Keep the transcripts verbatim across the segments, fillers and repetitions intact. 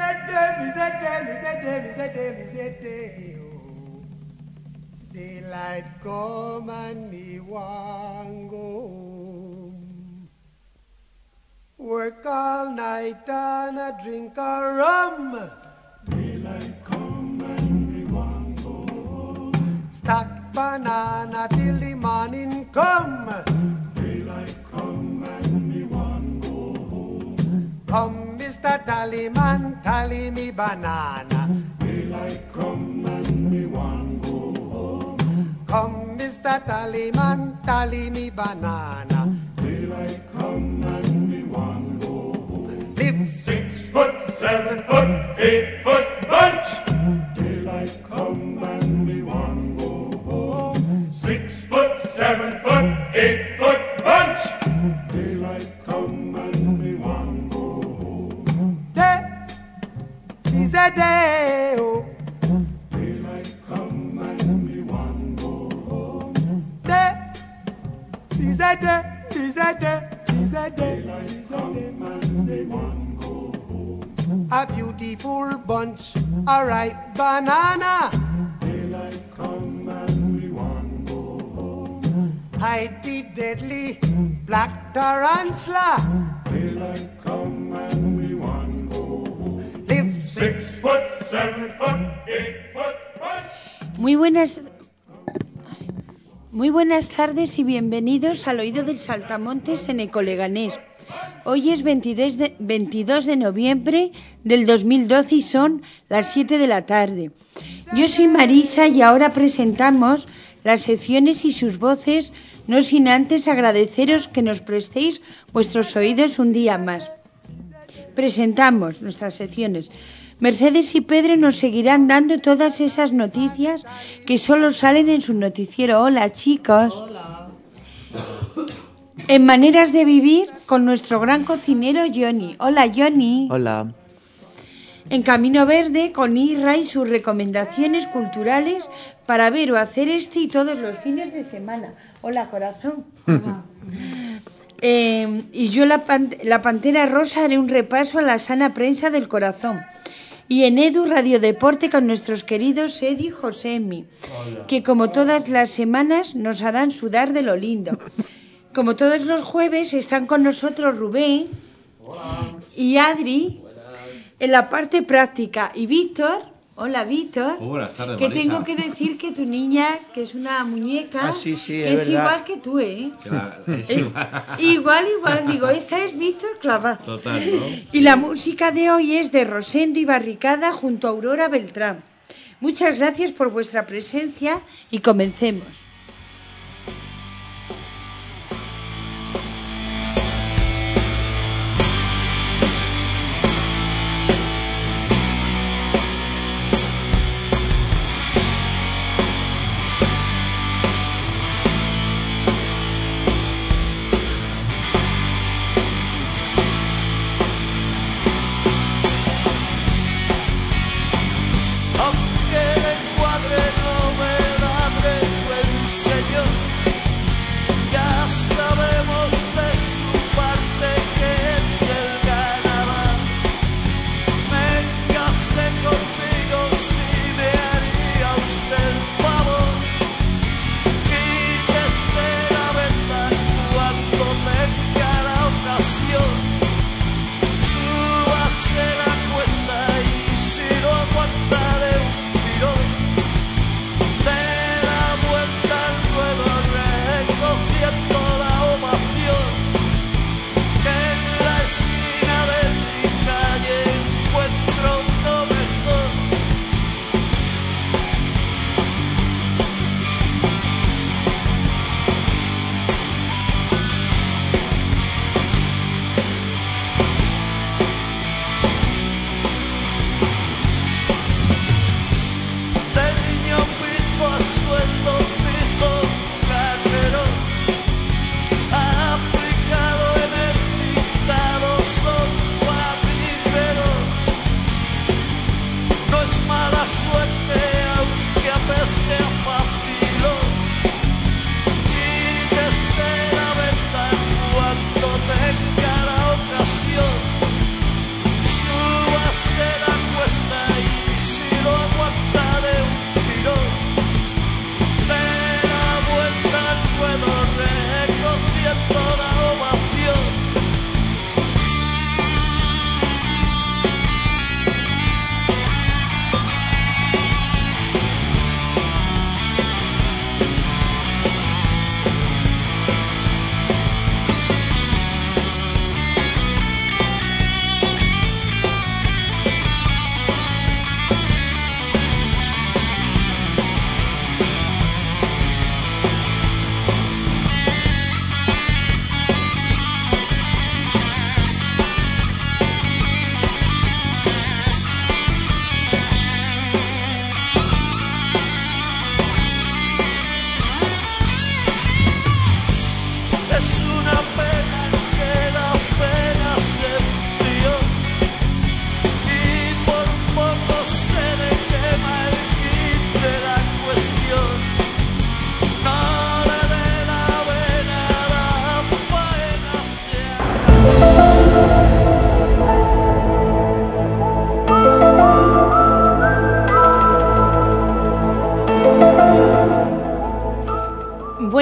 Daylight come and me want go home. Work all night and a drink a rum. Daylight come and me want go home. Stack banana till the morning come. Daylight come and me want go home. Come, Mister Tallyman, tally me banana. Daylight come and me want go home. Come, Mister Tallyman, tally me banana. Daylight come and me want go home. Live six foot, seven foot, eight foot bunch. Daylight come and me want go home. Six foot, seven foot, eight foot bunch. Daylight come and me want go home. Day is a day, oh. Daylight come and me want go home. Day is a day, is a day, is a day. Daylight come and me want go home. A beautiful bunch, a ripe banana. Daylight come and me want go home. Hide the deadly black tarantula. Daylight come and me want go home. Live six foot, seven foot, eight foot bunch. Muy buenas, muy buenas tardes y bienvenidos al Oído del Saltamontes en Ecoleganés. Hoy es veintidós de, veintidós de noviembre del dos mil doce y son las siete de la tarde. Yo soy Marisa y ahora presentamos las secciones y sus voces, no sin antes agradeceros que nos prestéis vuestros oídos un día más. Presentamos nuestras secciones. Mercedes y Pedro nos seguirán dando todas esas noticias que solo salen en su noticiero. Hola, chicos. Hola. En Maneras de Vivir con nuestro gran cocinero Johnny. Hola, Johnny. Hola. En Camino Verde con Isra y sus recomendaciones culturales para ver o hacer este y todos los fines de semana. Hola, corazón. eh, y yo, la, pan- la Pantera Rosa, haré un repaso a la sana prensa del corazón. Y en Edu Radio Deporte con nuestros queridos Eddie y Josemi, que como todas las semanas nos harán sudar de lo lindo. Como todos los jueves están con nosotros Rubén. Hola. Y Adri. Buenas. En la parte práctica. Y Víctor. Hola, Víctor. Oh, buenas tardes, que Marisa. tengo que decir que tu niña, que es una muñeca, Ah, sí, sí, que es es verdad. igual que tú, ¿eh? Claro, es Es igual. igual, igual. Digo, esta es Víctor clavado. Total, ¿no? Y la música de hoy es de Rosendo y Barricada junto a Aurora Beltrán. Muchas gracias por vuestra presencia y comencemos. Aunque el encuadre no me da vergüenza.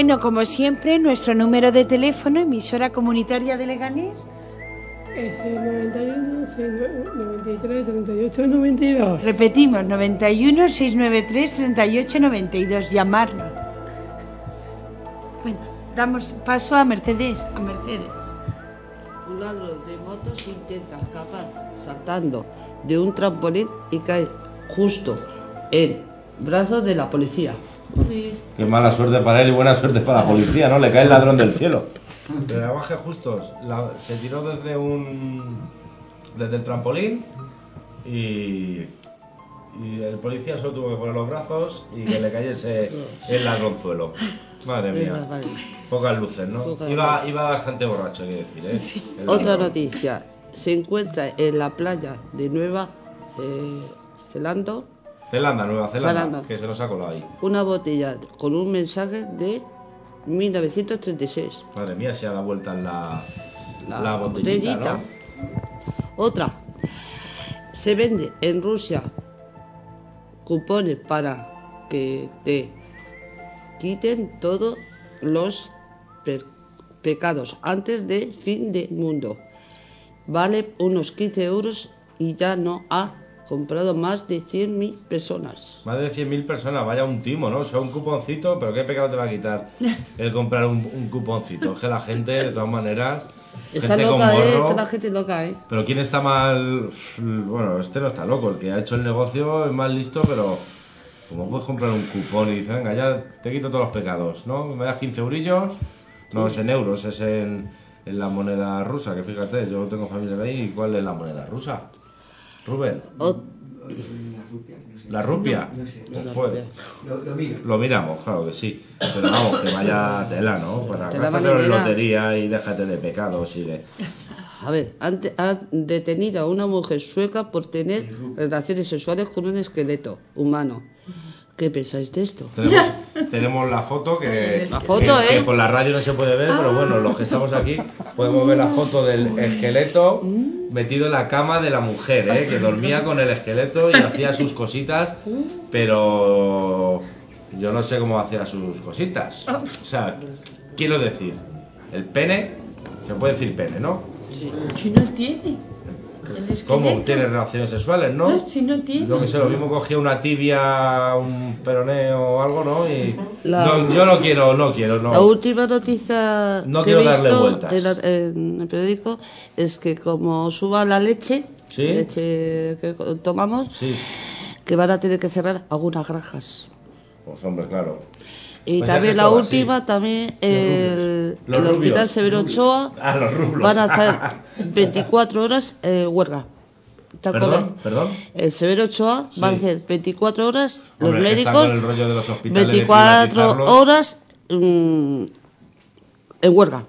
Bueno, como siempre, nuestro número de teléfono, emisora comunitaria de Leganés. Es el noventa y uno, seiscientos noventa y tres, treinta y ocho, noventa y dos. Repetimos, noventa y uno, seiscientos noventa y tres, treinta y ocho, noventa y dos. Llamarnos. Bueno, damos paso a Mercedes. A Mercedes. Un ladrón de motos intenta escapar saltando de un trampolín y cae justo en brazos de la policía. Uy. Qué mala suerte para él y buena suerte para la policía, ¿no? Le cae el ladrón del cielo. De la baja justos, la- se tiró desde un desde el trampolín y, y el policía solo tuvo que poner los brazos y que le cayese el ladronzuelo. Madre mía, pocas luces, ¿no? Pocas Iba, luces. iba bastante borracho, hay que decir, ¿eh? Sí. El Otra ladrón. noticia. Se encuentra en la playa de Nueva Ce- Zelanda Zelanda, Nueva Zelanda, Zelanda. que se nos ha colado ahí. una botella con un mensaje de mil novecientos treinta y seis. Madre mía, se ha dado vuelta en la, La la botellita, botellita. ¿no? Otra. Se vende en Rusia cupones para que te quiten todos los pe- pecados antes de fin de mundo. Vale unos quince euros y ya no ha comprado más de cien mil personas. Más de cien mil personas, vaya un timo, ¿no? O sea, un cuponcito, pero ¿qué pecado te va a quitar el comprar un, un cuponcito? Es que la gente, de todas maneras, Está gente con loca, ¿eh? gorro, Está la gente loca, ¿eh? pero ¿quién está mal? Bueno, este no está loco, el que ha hecho el negocio es más listo, pero ¿cómo puedes comprar un cupón y dices, venga, ya te quito todos los pecados, ¿no? Me das quince eurillos, no es en euros, es en, en la moneda rusa, que fíjate, yo tengo familia de ahí, ¿y cuál es la moneda rusa? Rubén, O- la rupia. La Pues, rupia. Lo, lo mira. lo miramos, claro que sí. Pero vamos, que vaya tela, ¿no? Para Tela gástate en marinera. lotería y déjate de pecados y de... A ver, han, te- han detenido a una mujer sueca por tener relaciones sexuales con un esqueleto humano. ¿Qué pensáis de esto? Tenemos, tenemos la foto que, La foto, que- que ¿eh? por la radio no se puede ver, pero bueno, los que estamos aquí podemos ver la foto del esqueleto metido en la cama de la mujer, ¿eh? Que dormía con el esqueleto y hacía sus cositas, pero yo no sé cómo hacía sus cositas. O sea, quiero decir, el pene, se puede decir pene, ¿no? Si no tiene. El esqueleto. ¿Cómo? Tiene relaciones sexuales, ¿no? No, si no tiene. Yo que sé, lo mismo cogía una tibia, un peroneo o algo, ¿no? Y La- no, yo no quiero, no quiero, no. La última noticia No que he quiero darle visto vueltas. en, la- en el periódico es que como suba la leche, ¿Sí? leche que tomamos, Sí, que van a tener que cerrar algunas granjas. pues hombre, claro. Y Pues también haces la todo última, así. también el, Los el rubios. Hospital Severo Ochoa Ah, los rublos. van a hacer veinticuatro horas eh, huelga. ¿Te acuerdas? Perdón, perdón. El Severo Ochoa Sí. van a hacer veinticuatro horas, los Hombre, es que están médicos, con el rollo de los hospitales de veinticuatro privatizarlos. horas mm, en huelga.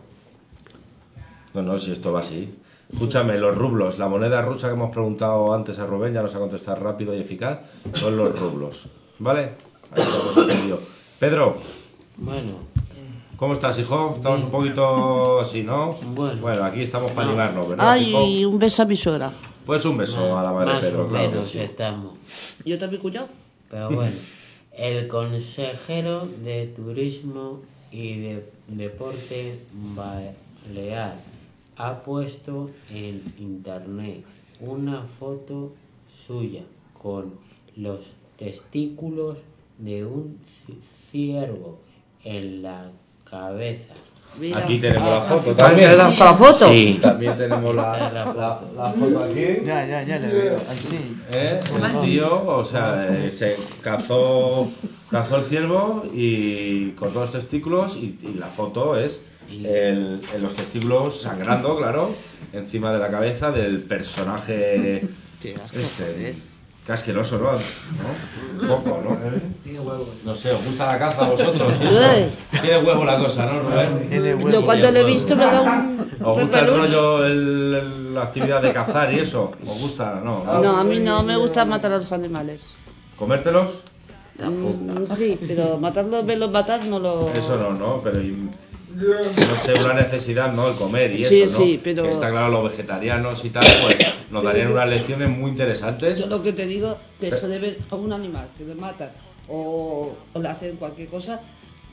No, no, si esto va así. Escúchame, los rublos, la moneda rusa que hemos preguntado antes a Rubén, ya nos ha contestado rápido y eficaz, son los rublos. ¿Vale? Ahí lo hemos entendido. Pedro, Bueno, ¿cómo estás, hijo? Estamos un poquito así, ¿no? Bueno. aquí estamos para animarnos, ¿verdad, Ay, hijo? y un beso a mi suegra. Pues un beso a la madre más Pedro, o claro que menos sí. estamos. ¿Y yo también, cuñado? Pero bueno, el consejero de Turismo y de Deporte Balear ha puesto en internet una foto suya con los testículos de un ciervo en la cabeza. Mira. Aquí tenemos la foto ¿Te también. das la foto? Sí. También tenemos la, Esta es la la, la foto aquí. Ya, ya, ya le veo, así. ¿Eh? El tío, o sea, eh, se cazó, cazó el ciervo y cortó los testículos y, y la foto es el, en los testículos sangrando, claro, encima de la cabeza del personaje Qué asco, este. joder. Qué asqueroso, ¿no? ¿No? Poco, ¿no? No sé, ¿os gusta la caza a vosotros? Uy. Tiene huevo la cosa, ¿no, Rubén? Tiene huevo. Yo cuando lo he visto me da un ¿Os gusta el repelús. rollo, el- el- la actividad de cazar y eso? ¿Os gusta? No. No, a mí no me gusta matar a los animales. ¿Comértelos? Mm, sí, pero matarlos, verlos matar no lo... Eso no, ¿no? Pero y- no sé, una necesidad, ¿no? El comer y Sí, eso, ¿no? sí, pero- Que está claro, los vegetarianos y tal, pues nos darían unas lecciones muy interesantes. Yo lo que te digo, que eso de ver a un animal que lo matan o, o le hacen cualquier cosa,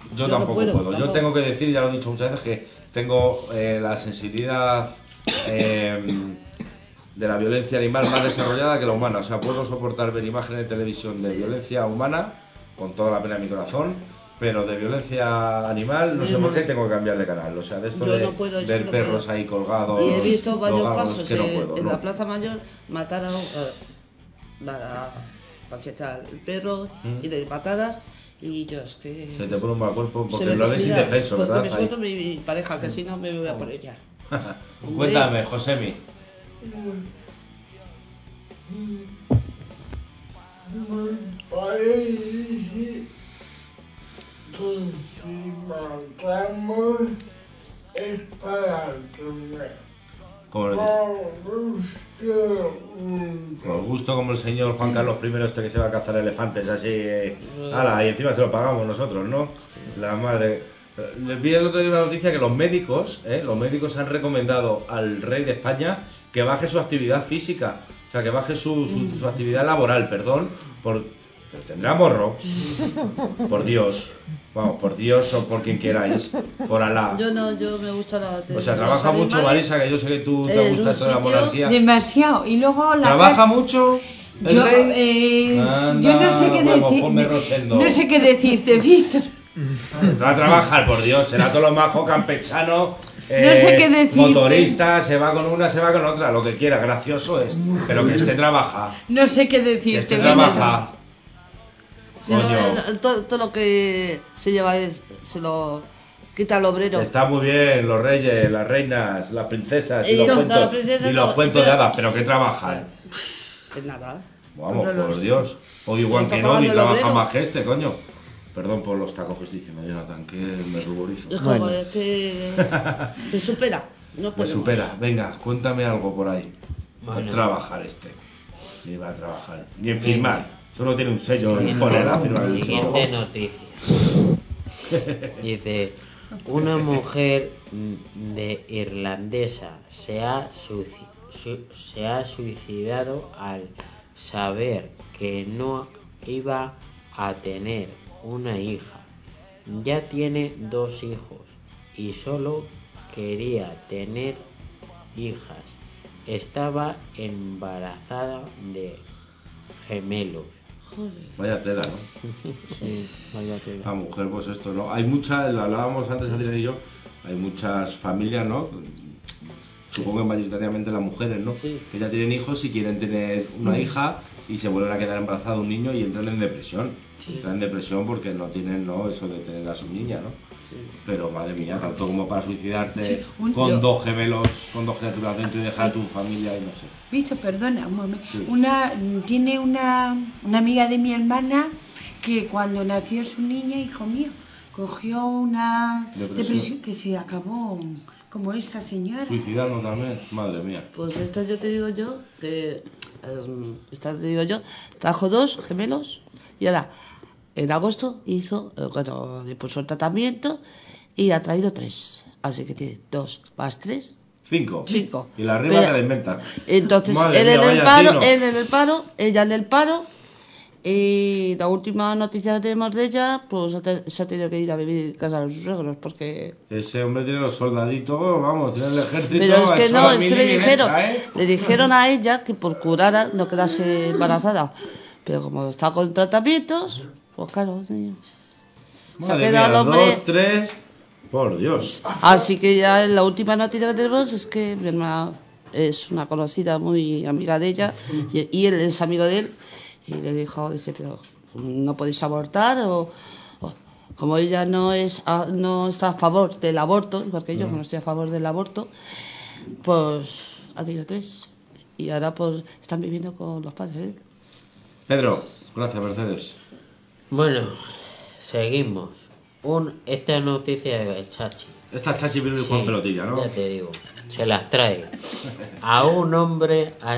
Yo, Yo no tampoco puedo, puedo. Yo tampoco. tengo que decir, ya lo he dicho muchas veces, que tengo eh, la sensibilidad eh, de la violencia animal más desarrollada que la humana. O sea, puedo soportar ver imágenes de televisión de violencia humana con toda la pena de mi corazón, pero de violencia animal no sé por qué tengo que cambiar de canal. O sea, de esto Yo de no puedo, yo ver no perros puedo. ahí colgados, Y he visto varios drogados, casos que no eh, puedo, en no. la Plaza Mayor matar a, a, a, a- al perro Mm. y de patadas y yo es que... Se te pone un mal cuerpo porque se me lo ves olvida, indefenso, porque ¿verdad? me Ahí. suelto mi, mi pareja, que si no me voy a por ella. Cuéntame, Josemi. Parece que si matamos es para comer. Como lo dices. Por gusto único. Por gusto como el señor Juan Carlos I este que se va a cazar elefantes así, eh, ala, y encima se lo pagamos nosotros, ¿no? La madre. Les vi el otro día una noticia que los médicos, ¿eh? los médicos han recomendado al rey de España que baje su actividad física, o sea, que baje su, su, su actividad laboral, perdón, por... Pero tendrá morro, por Dios, vamos, por Dios o por quien queráis, por Alá. Yo no, yo me gusta la... O sea, los trabaja mucho, animales. Marisa, que yo sé que tú te Eh, gusta en esto de la un sitio monarquía. Demasiado. Y luego la ¿Trabaja casa- mucho el Yo, rey? eh, Anda, yo no sé qué huevo, decir. ponme Rosendo. No sé qué decirte, Víctor. Va a trabajar, por Dios, será todo lo majo, campechano, eh, No sé qué decirte. motorista, se va con una, se va con otra, lo que quiera, gracioso es, pero que este trabaja, No sé qué que decirte. este Víctor. trabaja, Si no, coño. eh, todo, todo lo que se lleva es, se lo quita el obrero. Está muy bien, los reyes, las reinas, las princesas y Y los no, cuentos, las princesas y los no, cuentos de pero- hadas, pero que trabajan. Pues nada. Vamos, No lo por sé. Dios. O igual está que no, ni pagando el trabaja obrero. más que este, coño. Perdón por los tacos que estoy diciendo, Jonathan, que me ruborizo. Es como Bueno. es que se supera. No Me podemos. supera. Venga, cuéntame algo por ahí. Va a Bueno. trabajar este. Ni va a trabajar. Ni en firmar. Solo tiene un sello y pone la firma del Siguiente sello. noticia. Dice, una mujer de irlandesa se ha, suici- su- se ha suicidado al saber que no iba a tener una hija. Ya tiene dos hijos y solo quería tener hijas. Estaba embarazada de gemelos. Vaya tela, ¿no? Sí, vaya tela. La mujer, pues esto, ¿no? Hay muchas, lo hablábamos antes, Adrián y yo, hay muchas familias, ¿no? Supongo que mayoritariamente las mujeres, ¿no? Sí. Que ya tienen hijos y quieren tener una hija y se vuelven a quedar embarazada un niño y entran en depresión. Entran en depresión porque no tienen, ¿no? Eso de tener a su niña, ¿no? Sí. Pero madre mía, tanto como para suicidarte Sí, un- con yo- dos gemelos, con dos criaturas dentro y dejar a tu familia y no sé. Víctor, perdona un momento. Sí. Una, tiene una, una amiga de mi hermana que cuando nació su niña, hijo mío, cogió una Depresión. depresión, que se acabó como esa señora. Suicidando también, madre mía. Pues esta yo te digo yo que em, esta te digo yo trajo dos gemelos y ahora en agosto hizo eh, bueno le puso el tratamiento y ha traído tres, así que tiene dos más tres. Cinco. Cinco. Y la arriba Pero- se la inventa. Entonces Madre él mía, en el vaya paro, tino. él en el paro, ella en el paro. Y la última noticia que tenemos de ella, pues ha te- se ha tenido que ir a vivir en casa de sus suegros porque... Ese hombre tiene los soldaditos, vamos, tiene el ejército. Pero es ha que hecho no, la es que mili le bien dijeron, hecha, ¿eh? le dijeron a ella que por curar a- no quedase embarazada. Pero como está con tratamientos, pues claro, sí. se ha Madre quedado mía, el hombre... dos, tres, por Dios. Así que ya la última noticia que tenemos es que mi hermana es una conocida muy amiga de ella y, y él es amigo de él y le dijo, dice, pero no podéis abortar o, o- como ella no es a- no está a favor del aborto, igual que yo, que no estoy a favor del aborto, pues ha tenido tres y ahora pues están viviendo con los padres. ¿eh? Pedro, gracias, Mercedes. Bueno, seguimos. Un, esta noticia de Chachi. Esta es Chachi Piruli Juan Sí, Pelotilla, ¿no? Ya te digo, se las trae. A un hombre a-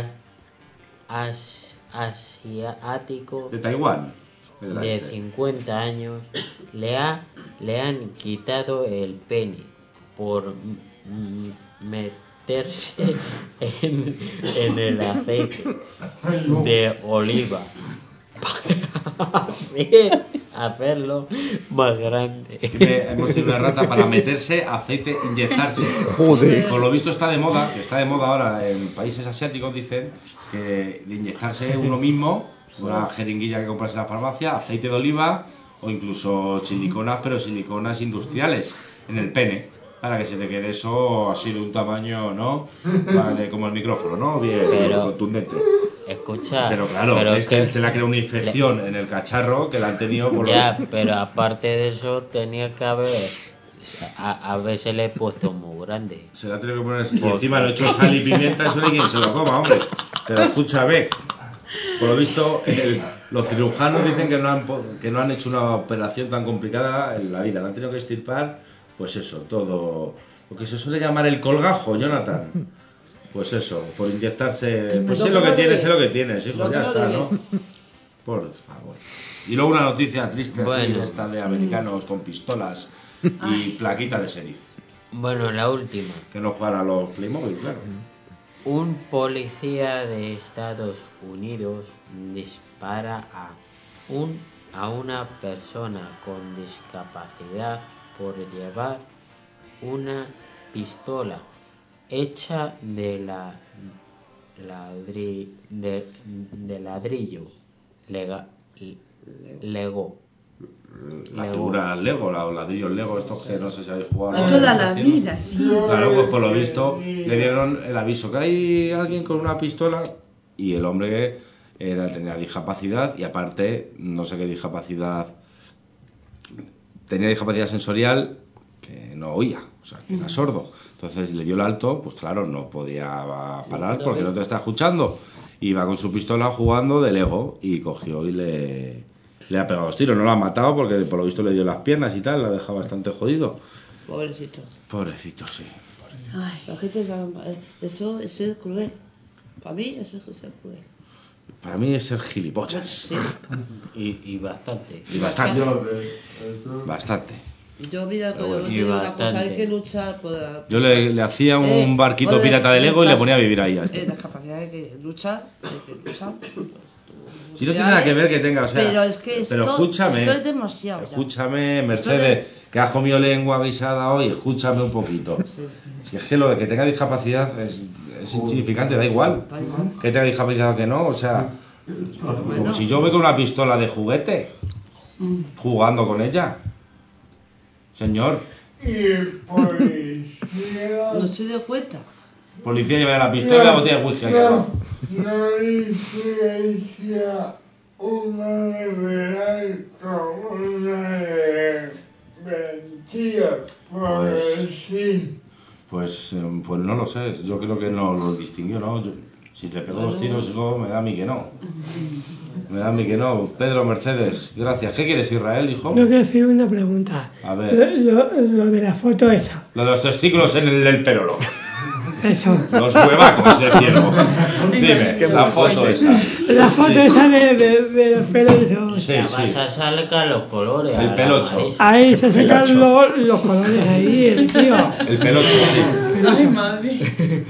as- asiático De Taiwán. De la de este. cincuenta años le, ha, le han quitado el pene por m- meterse en, en el aceite de oliva para hacer, hacerlo más grande. Tiene- hemos tenido una rata para meterse aceite, inyectarse. Joder. Por lo visto está de moda, que está de moda ahora en países asiáticos, dicen, que de inyectarse uno mismo, una jeringuilla que compras en la farmacia, aceite de oliva o incluso siliconas, pero siliconas industriales en el pene, para que se te quede eso así de un tamaño, ¿no? Vale, como el micrófono, ¿no? Bien, Pero- contundente. Escucha, Pero claro, pero es que se le ha creado una infección en el cacharro que la han tenido por lo- ya, pero aparte de eso tenía que haber, a, a veces le he puesto muy grande. Se la ha tenido que poner y encima lo he hecho sal y pimienta, eso ni quien se lo coma, hombre. Pero escúchame, por lo visto, el- los cirujanos dicen que no, han, po- que no han hecho una operación tan complicada en la vida. Le han tenido que extirpar, pues eso, todo. Lo que se suele llamar el colgajo, Jonathan. Pues eso, por inyectarse. Pues sé lo que tienes, sé lo que tienes, hijo, Lo que ya no está, debe. ¿no? Por favor. Y luego una noticia triste, así, Bueno. esta de americanos con pistolas y plaquita de sheriff. Bueno, la última. Que no juegan a los Playmobil, claro. Un policía de Estados Unidos dispara a, un, a una persona con discapacidad por llevar una pistola hecha de, la, ladri, de, de ladrillo. Lega, Lego. La Lego. figura Lego, la- los ladrillos Lego, estos que no sé si habéis jugado. De ¿no? toda la Haciendo. vida, sí. Claro, pues por lo visto le dieron el aviso que hay alguien con una pistola y el hombre era, tenía discapacidad y aparte, no sé qué discapacidad, tenía discapacidad sensorial que no oía, o sea, que era sordo. Entonces le dio el alto, pues claro, no podía parar porque no te está escuchando. Iba con su pistola jugando de Lego y cogió y le, le ha pegado dos tiros. No lo ha matado porque por lo visto le dio las piernas y tal, lo ha dejado bastante jodido. Pobrecito. Pobrecito, sí. Ay, La gente, eh, eso es ser cruel. Para mí, eso es ser cruel. Para mí es ser gilipollas. Sí. Y, y bastante. Y bastante. Bastante. Y yo, mira, Pero yo bueno, te y digo una cosa, bastante. hay que luchar por la... Yo le, le hacía un Eh, barquito por pirata de el- Lego y le el- ponía a vivir ahí. a este. Eh, las capacidades hay que luchar, hay que luchar. Si no tiene nada que ver que tenga, o sea. Pero es que esto, pero escúchame. esto es demasiado. ya. Escúchame, Mercedes, que has comido lengua guisada hoy, escúchame un poquito. Si es que lo de que tenga discapacidad es, es insignificante, da igual. Da igual. Que tenga discapacidad o que no, o sea. Como si yo voy con una pistola de juguete, jugando con ella. Señor, Y el policía No se dio cuenta. policía, lleva la pistola y la botella de whisky aquí al lado. no diferencia una de veral con una de mentira. Por Pues- sí. Pues, eh, pues no lo sé, yo creo que no lo distinguió, ¿no? Yo- si le pegó dos tiros, hijo, me da a mí que no. Me da a mí que no. Pedro, Mercedes, gracias. ¿Qué quieres, Israel, hijo? No quiero decir una pregunta. A ver. Lo, lo de la foto esa. Lo de los testículos en el del perolo. Eso. Los huevacos del cielo. Dime, la foto esa. La foto esa de, de, de los pelos. esos. Sí, Ya sí. vas a sacar los colores. El a la pelocho. nariz. Ahí se sacan los, los colores ahí, el tío. El pelocho, sí. ay, madre.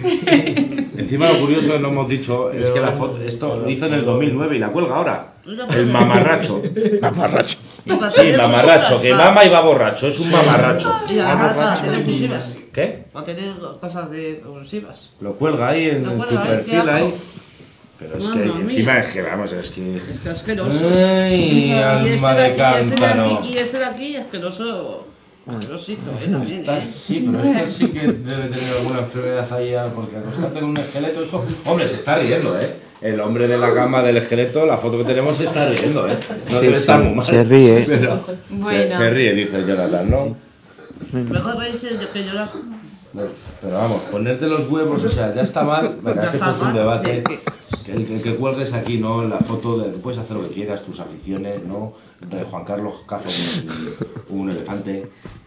Encima lo curioso que no hemos dicho es que la foto, esto lo hizo en el dos mil nueve y la cuelga ahora. El mamarracho. Mamarracho. Y para Sí, tener mamarracho, cosas, que para- mama y va borracho, es un mamarracho. Y además para tener exclusivas. ¿Qué? Para tener cosas de exclusivas. Lo cuelga ahí en, Lo en su cuelga ahí, qué perfil ahí. asco. Pero es Mamma que encima mía. es que vamos, es que. Es que asqueroso. Ay, Y este alma de de aquí, y este de cántaro. aquí, y este de aquí, asqueroso. Asquerosito, eh, también, Esta- eh. sí, pero este sí que debe tener alguna enfermedad ahí, porque acostarte en un esqueleto, hijo. Hombre, se está riendo, ¿eh? El hombre de la cama del esqueleto, la foto que tenemos, se está riendo, ¿eh? No Sí, debe estar sí, muy mal. se ríe. Pero Bueno. se, se ríe, dice Jonathan, ¿no? Mejor reírse que llorar. Bueno, pero vamos, ponerte los huevos, o sea, ya está mal. Venga, Ya que está esto es un mal. debate. Que el, el que cuelgues aquí, ¿no? En la foto, de, puedes hacer lo que quieras, tus aficiones, ¿no? De Juan Carlos caza un, un elefante.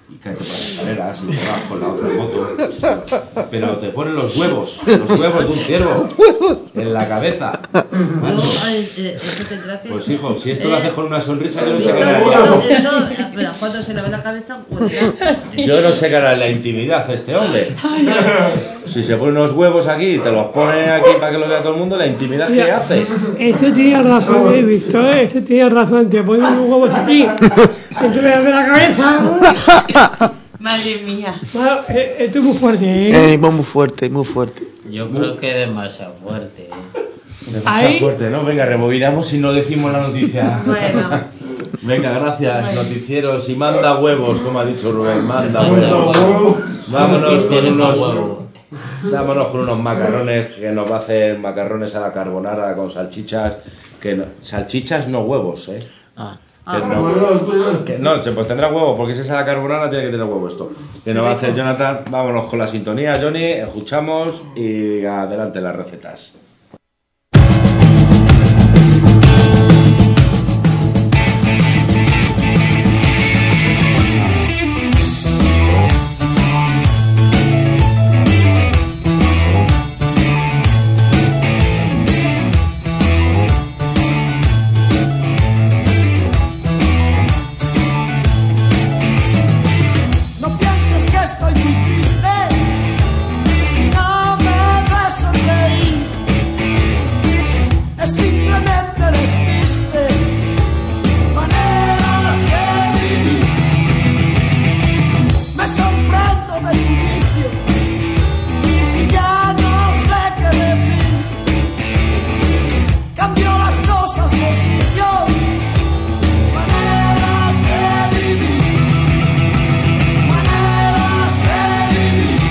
y cáete por las escaleras y te vas con la otra moto. Pero te ponen los huevos, los huevos de un ciervo en la cabeza. Luego, ay, eh, eso tendrá que... Pues hijo, si esto lo haces con una sonrisa, yo no sé Eso, qué hará. eso, eso, pero cuando se le ve la cabeza, pues ya. Yo no sé qué hará en la intimidad este hombre. Si se pone unos huevos aquí y te los pone aquí para que lo vea todo el mundo, la intimidad que Mira, hace. Eso tiene razón, he visto, ¿eh? Eso tiene razón. Te ponen unos huevos aquí, y te veas de la cabeza. Madre mía. Bueno, eh, esto es muy fuerte, ¿eh? Eh, muy fuerte, muy fuerte. Yo creo que es demasiado fuerte. ¿eh? Demasiado Ahí- fuerte, ¿no? Venga, rebobinamos y no decimos la noticia. Bueno. Venga, gracias, noticieros. Y manda huevos, como ha dicho Rubén, manda huevos. Vámonos con Tiene más unos... huevo. Vámonos con unos macarrones que nos va a hacer macarrones a la carbonara con salchichas. Que no- salchichas, no huevos, ¿eh? Ah. Que no, que no, se- pues tendrá huevo, porque si es a la carbonara tiene que tener huevo esto. Que nos va a hacer Jonathan. Vámonos con la sintonía, Johnny, escuchamos y adelante las recetas. No pienses que estoy muy triste si no me ves sonreír. Es simplemente despiste, maneras de vivir. Me sorprendo de tu vicio y ya no sé qué decir. Cambio las cosas por sitio, maneras de vivir. Maneras de vivir.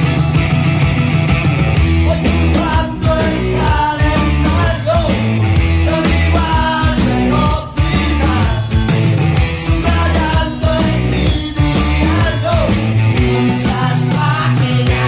Voy cruzando el calendario con igual velocidad, subrayando en mi diario muchas páginas.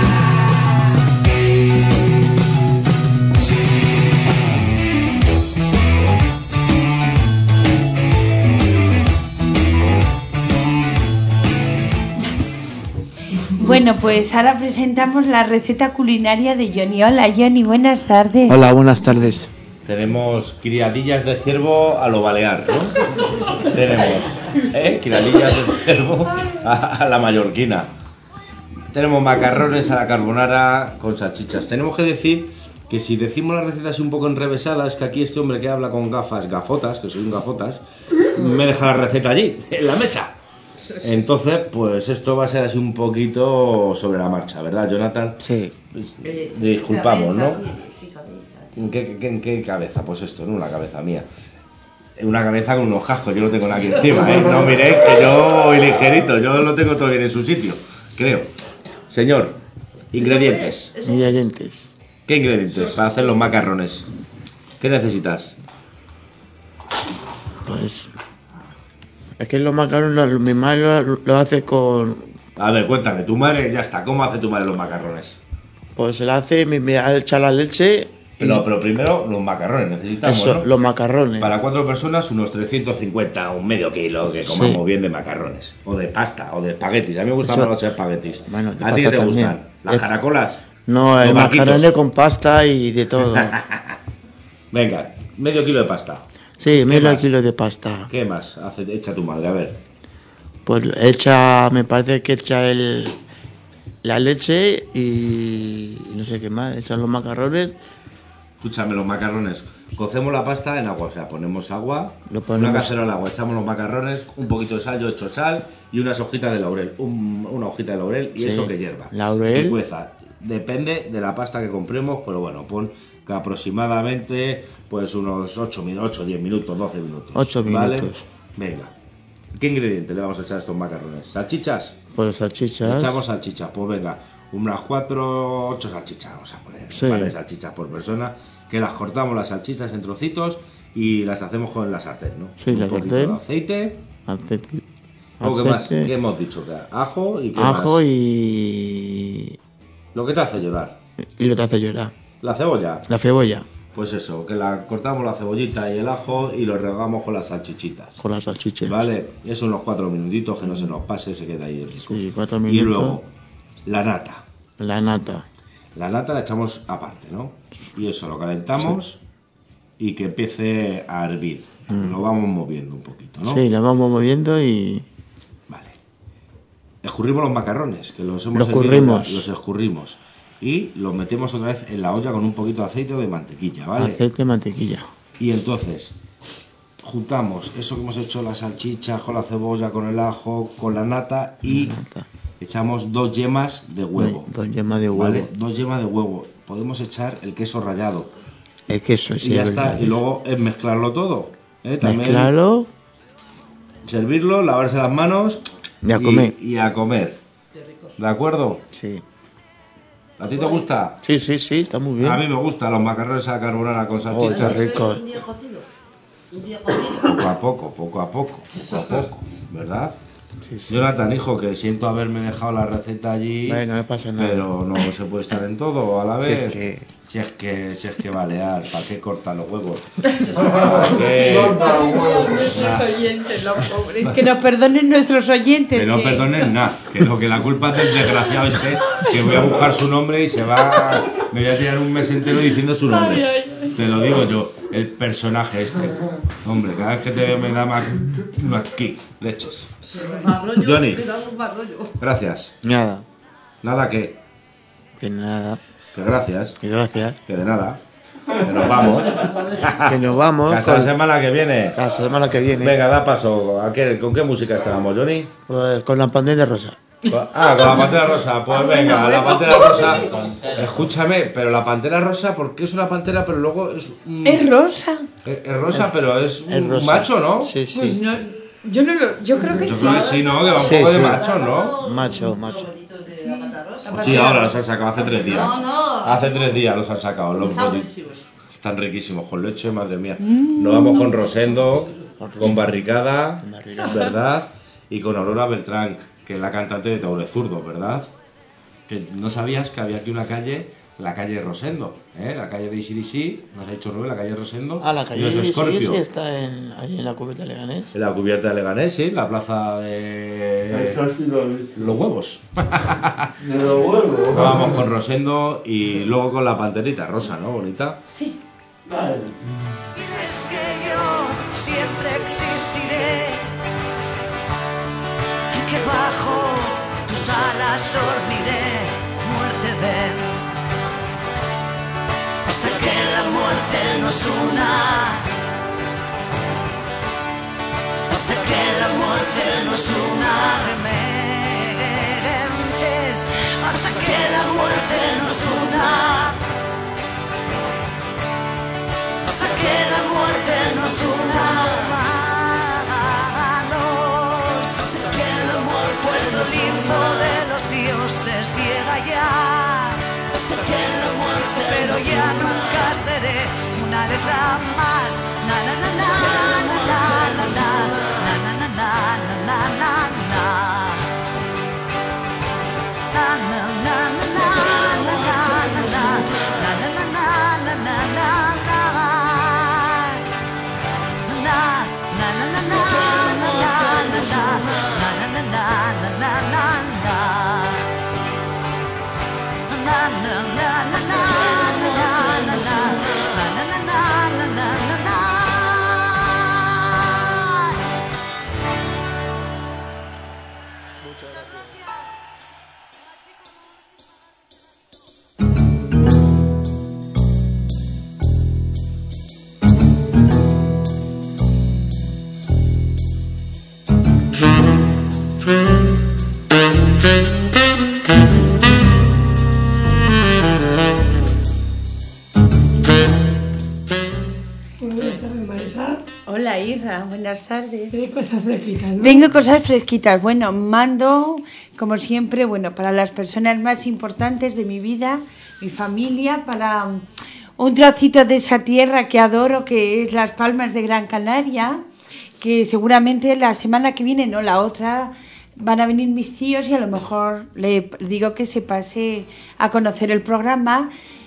Bueno, pues ahora presentamos la receta culinaria de Johnny. Hola, Johnny, buenas tardes. Hola, buenas tardes. Tenemos criadillas de ciervo a lo balear, ¿no? Tenemos, ¿eh? Criadillas de ciervo a, a la mallorquina. Tenemos macarrones a la carbonara con salchichas. Tenemos que decir que si decimos las recetas un poco enrevesadas, que aquí este hombre que habla con gafas, gafotas, que soy un gafotas, me deja la receta allí, en la mesa. Entonces, pues esto va a ser así un poquito sobre la marcha, ¿verdad, Jonathan? Sí. Pues, Eh, disculpamos, ¿no? cabeza, ¿qué cabeza? ¿En qué, qué- en qué cabeza? Pues esto, no una cabeza mía. Una cabeza con unos cascos, yo lo tengo aquí encima, ¿eh? No miréis que yo voy ligerito, yo lo tengo todo bien en su sitio, creo. Señor, ingredientes. Ingredientes. ¿Qué ingredientes para hacer los macarrones? ¿Qué necesitas? Pues. Es que los macarrones, mi madre lo, lo hace con. A ver, cuéntame, tu madre, ya está, ¿cómo hace tu madre los macarrones? Pues se la hace, me, me echa la leche. y- No, pero primero los macarrones necesitamos, eso, ¿no? los macarrones. Para cuatro personas, unos trescientos cincuenta, un medio kilo, que comamos Sí. bien de macarrones. O de pasta, o de espaguetis. A mí me gustan Eso- más los espaguetis. Bueno, de ¿A ti qué pasta te también. gustan? ¿Las Eh, caracolas? No, el Los barquitos. macarrones con pasta y de todo. Venga, medio kilo de pasta. Sí, medio más? kilo de pasta. ¿Qué más hace, echa tu madre? A ver. Pues echa, me parece que echa el, la leche y no sé qué más. Echan los macarrones. Escúchame, los macarrones. Cocemos la pasta en agua, o sea, ponemos agua, Lo ponemos- una cacerola de agua, echamos los macarrones, un poquito de sal, yo echo sal y unas hojitas de laurel, un- una hojita de laurel y Sí, eso que hierva. laurel. Y cueza. Depende de la pasta que compremos, pero bueno, pon que aproximadamente pues unos ocho, ocho, diez minutos, doce minutos. Ocho ¿vale? minutos. Venga. ¿Qué ingrediente le vamos a echar a estos macarrones? ¿Salchichas? Pues salchichas. Echamos salchichas, pues venga, unas cuatro, ocho salchichas vamos a poner, Sí. ¿vale? Salchichas por persona, que las cortamos las salchichas en trocitos y las hacemos con la sartén, ¿no? Sí, Un la poquito sartén. de aceite, Aceite. ¿algo que más? aceite, ¿Qué hemos dicho? Que ajo y qué Ajo más. y. Lo que te hace llorar, Y lo que hace llorar. la cebolla. La cebolla. pues eso, que la cortamos la cebollita y el ajo y lo regamos con las salchichitas. Con las salchichas. Vale, eso unos cuatro minutitos, que no se nos pase, se queda ahí rico. Sí, cuatro Y minutos. luego, la nata. La nata. La nata la echamos aparte, ¿no? Y eso lo calentamos y que empiece a hervir. Lo vamos moviendo un poquito, ¿no? Sí, la vamos moviendo y... Vale. Escurrimos los macarrones, que los hemos Los hervido, escurrimos. Los escurrimos. Y los metemos otra vez en la olla con un poquito de aceite o de mantequilla, ¿vale? aceite y mantequilla. Y entonces juntamos eso que hemos hecho, las salchichas con la cebolla, con el ajo, con la nata y Nata. echamos dos yemas de huevo. Dos, dos yemas de huevo. ¿Vale? Dos yemas de huevo. Podemos echar el queso rallado. El queso, sí. y ya es está. verdad. Y luego es mezclarlo todo. ¿eh? También Mezclarlo servirlo, lavarse las manos y a comer. y a comer. ¿De acuerdo? Sí. ¿A ti te gusta? Sí, sí, sí, está muy bien. A mí me gustan los macarrones a la carbonara con Oh, salchicha. está rico. Un día cocido. Un día cocido. Poco a poco, poco a poco, poco a poco, ¿verdad? Sí, sí. Jonathan, hijo, que siento haberme dejado la receta allí, Bueno, no pasa nada. pero no se puede estar en todo a la Si vez. es que- Si es que, si es que balear, ¿para qué cortan los huevos? ¿Para qué? Nuestros oyentes, los pobres. Que nos perdonen nuestros oyentes. Que no que- perdonen nada, que lo que la culpa es del desgraciado este, que voy a buscar su nombre y se va, me voy a tirar un mes entero diciendo su nombre. Ay, ay, Te lo digo yo, el personaje este. Hombre, cada vez que te veo me da más aquí, leches. Barrollo, Johnny. cuidado, barrollo. Gracias. Nada, Nada que, que nada. que gracias, Que gracias. que de nada. Que nos vamos. Que nos vamos. Que hasta la con- semana que viene. La semana que viene. Venga, da paso. ¿A qué- ¿Con qué música estábamos, Johnny? Pues con la pandemia rosa. Ah, con la Pantera Rosa. Pues venga, la Pantera Rosa. Escúchame, pero la Pantera Rosa, ¿por qué es una pantera, pero luego es un... Es rosa. Es, es rosa, pero es un Es rosa. macho, ¿no? Sí, sí. Pues no, yo no lo, yo creo que Yo sí. creo que sí, ¿no? Que va un Sí, poco de sí. macho, ¿no? Macho, macho. Bolitos de la pata rosa. Sí, ahora los han sacado hace tres días. No, no. Hace tres días los han sacado. Los Están boli- buenísimos. Están riquísimos, con leche, madre mía. Nos vamos con Rosendo, con Barricada, ¿verdad? Y con Aurora Beltrán, que es la cantante de Taure Zurdo, ¿verdad? Que no sabías que había aquí una calle, la calle Rosendo, ¿eh? La calle de I C D C, nos ha dicho Rubén, la calle Rosendo. Ah, la y calle los sí, sí, Scorpio. sí, está en, ahí en la cubierta de Leganés. En la cubierta de Leganés, sí, la plaza de Eso sí lo he visto. los huevos. De los huevos. Vamos con Rosendo y luego con la panterita rosa, ¿no? Bonita. Sí. Vale. Diles que yo siempre existiré y que bajo tus alas dormiré, muerte ven, hasta que la muerte nos una, hasta que la muerte nos una, dementes, hasta que la muerte nos una. Hasta que la muerte nos una, hasta que el amor puesto lindo de los dioses llega ya, hasta que la muerte, pero ya nunca seré una letra más. Na na na na na na na na na na na na na na na. Na na na na na na na na na na na na na na. Buenas tardes, Marisol. Hola, Irra. Buenas tardes. Tienes cosas fresquitas, ¿no? Tengo cosas fresquitas. Bueno, mando, como siempre, bueno, para las personas más importantes de mi vida, mi familia, para um, un trocito de esa tierra que adoro, que es Las Palmas de Gran Canaria, que seguramente la semana que viene, no la otra, van a venir mis tíos y a lo mejor le digo que se pase a conocer el programa.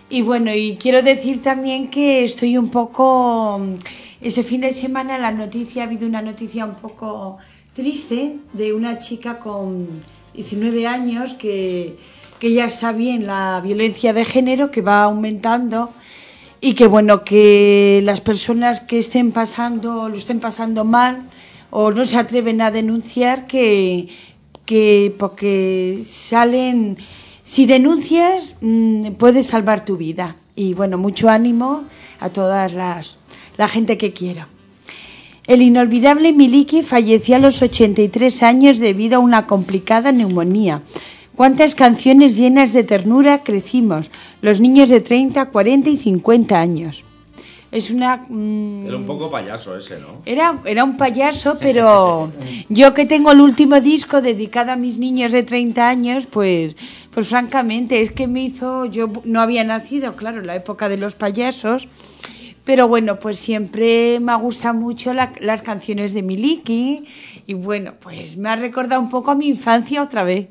Y bueno, y quiero decir también que estoy un poco... Ese fin de semana la noticia, ha habido una noticia un poco triste de una chica con diecinueve años que, que ya está bien la violencia de género, que va aumentando y que bueno, que las personas que estén pasando, lo estén pasando mal o no se atreven a denunciar, que, que porque salen, si denuncias mmm, puedes salvar tu vida. Y bueno, mucho ánimo a todas las la gente que quiero. El inolvidable Miliki falleció a los ochenta y tres años debido a una complicada neumonía. ¿Cuántas canciones llenas de ternura crecimos? Los niños de treinta, cuarenta y cincuenta años. Es una... Mmm, era un poco payaso ese, ¿no? Era, era un payaso, pero yo que tengo el último disco dedicado a mis niños de treinta años, pues, pues francamente es que me hizo... Yo no había nacido, claro, en la época de los payasos, pero bueno, pues siempre me gustan mucho la, las canciones de Miliki y bueno, pues me ha recordado un poco a mi infancia otra vez.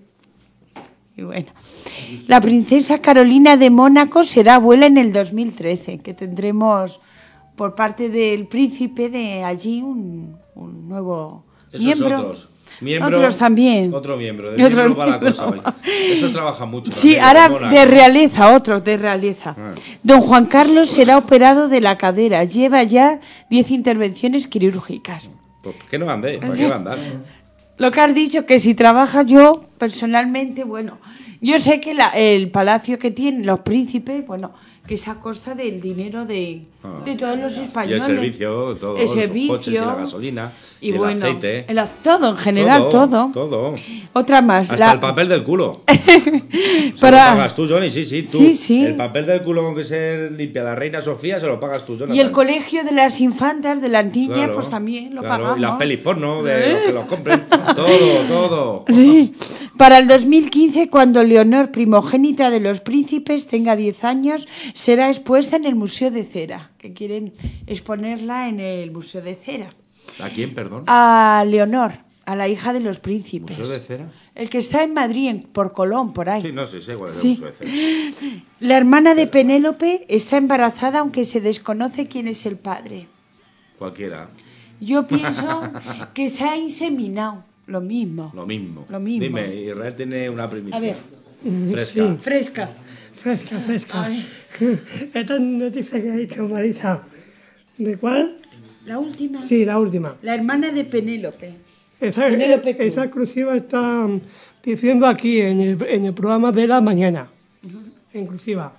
Y bueno, la princesa Carolina de Mónaco será abuela en el dos mil trece, que tendremos por parte del príncipe de allí un, un nuevo Esos miembro. Otros. Miembro, otros también. Otro miembro. De otro miembro para la miembro. cosa. Esos trabajan mucho. Sí, también, ahora de, de realeza, otros de realeza. Ah. Don Juan Carlos será operado de la cadera. Lleva ya diez intervenciones quirúrgicas. ¿Por qué no ande? ¿Para qué va a andar? Lo que has dicho, que si trabaja yo, personalmente, bueno, yo sé que la, el palacio que tienen los príncipes, bueno, que es a costa del dinero de, ah, de todos los españoles. Y el servicio, todo, el servicio, los coches y la gasolina, y, y el bueno, aceite. El, todo, en general, todo. Todo. todo. Otra más. Hasta la... el papel del culo. Para... Se lo pagas tú, Johnny, sí, sí, tú. Sí, sí. El papel del culo con que se limpia la reina Sofía se lo pagas tú, Jonathan. Y el colegio de las infantas, de las niñas, claro, pues también lo claro. pagamos. Y las pelis porno, de los que los compren. Todo, todo. Sí. Para el dos mil quince, cuando Leonor, primogénita de los príncipes, tenga diez años, será expuesta en el Museo de Cera, que quieren exponerla en el Museo de Cera. ¿A quién, perdón? A Leonor, a la hija de los príncipes. ¿Museo de Cera? El que está en Madrid, en, por Colón, por ahí. Sí, no sé, sé cuál es sí. el Museo de Cera. La hermana de Penélope está embarazada, aunque se desconoce quién es el padre. Cualquiera. Yo pienso que se ha inseminado. Lo mismo. Lo mismo. Lo mismo. Dime, Israel tiene una primicia. A ver. Fresca. Sí. Fresca. Fresca, fresca. Esta noticia que ha dicho Marisa, ¿de cuál? La última. Sí, la última. La hermana de Penélope. Esa, Penélope esa exclusiva está diciendo aquí en el, en el programa de la mañana. Uh-huh. Inclusiva.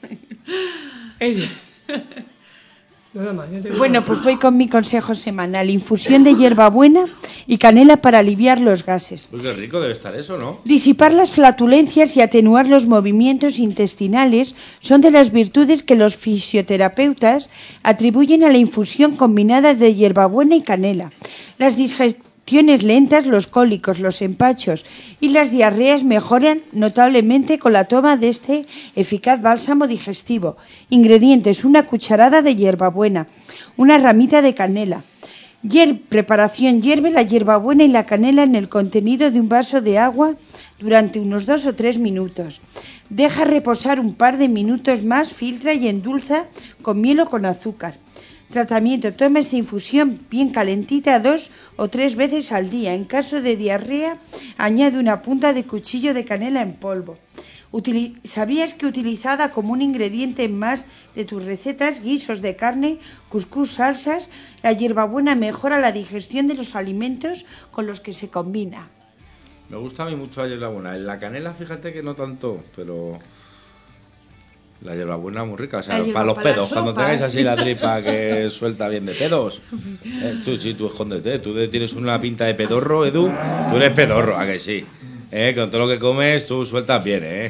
Ellas. Nada más, bueno, pues voy con mi consejo semanal. Infusión de hierbabuena y canela para aliviar los gases. Pues qué rico debe estar eso, ¿no? Disipar las flatulencias y atenuar los movimientos intestinales son de las virtudes que los fisioterapeutas atribuyen a la infusión combinada de hierbabuena y canela. Las digestiones lentas, los cólicos, los empachos y las diarreas mejoran notablemente con la toma de este eficaz bálsamo digestivo. Ingredientes: una cucharada de hierbabuena, una ramita de canela. Hier- preparación: hierve la hierbabuena y la canela en el contenido de un vaso de agua durante unos dos o tres minutos. Deja reposar un par de minutos más, filtra y endulza con miel o con azúcar. Tratamiento: toma esta infusión bien calentita dos o tres veces al día. En caso de diarrea, añade una punta de cuchillo de canela en polvo. Utili- ¿Sabías que utilizada como un ingrediente más de tus recetas, guisos de carne, cuscús, salsas, la hierbabuena mejora la digestión de los alimentos con los que se combina? Me gusta a mí mucho la hierbabuena. En la canela, fíjate que no tanto, pero... La hierbabuena muy rica, o sea, hierba, para los para pedos, cuando tengáis así la tripa que suelta bien de pedos. Eh, tú sí, tú escóndete, tú tienes una pinta de pedorro, Edu, tú eres pedorro, ¿a que sí? Eh, con todo lo que comes, tú sueltas bien, ¿eh?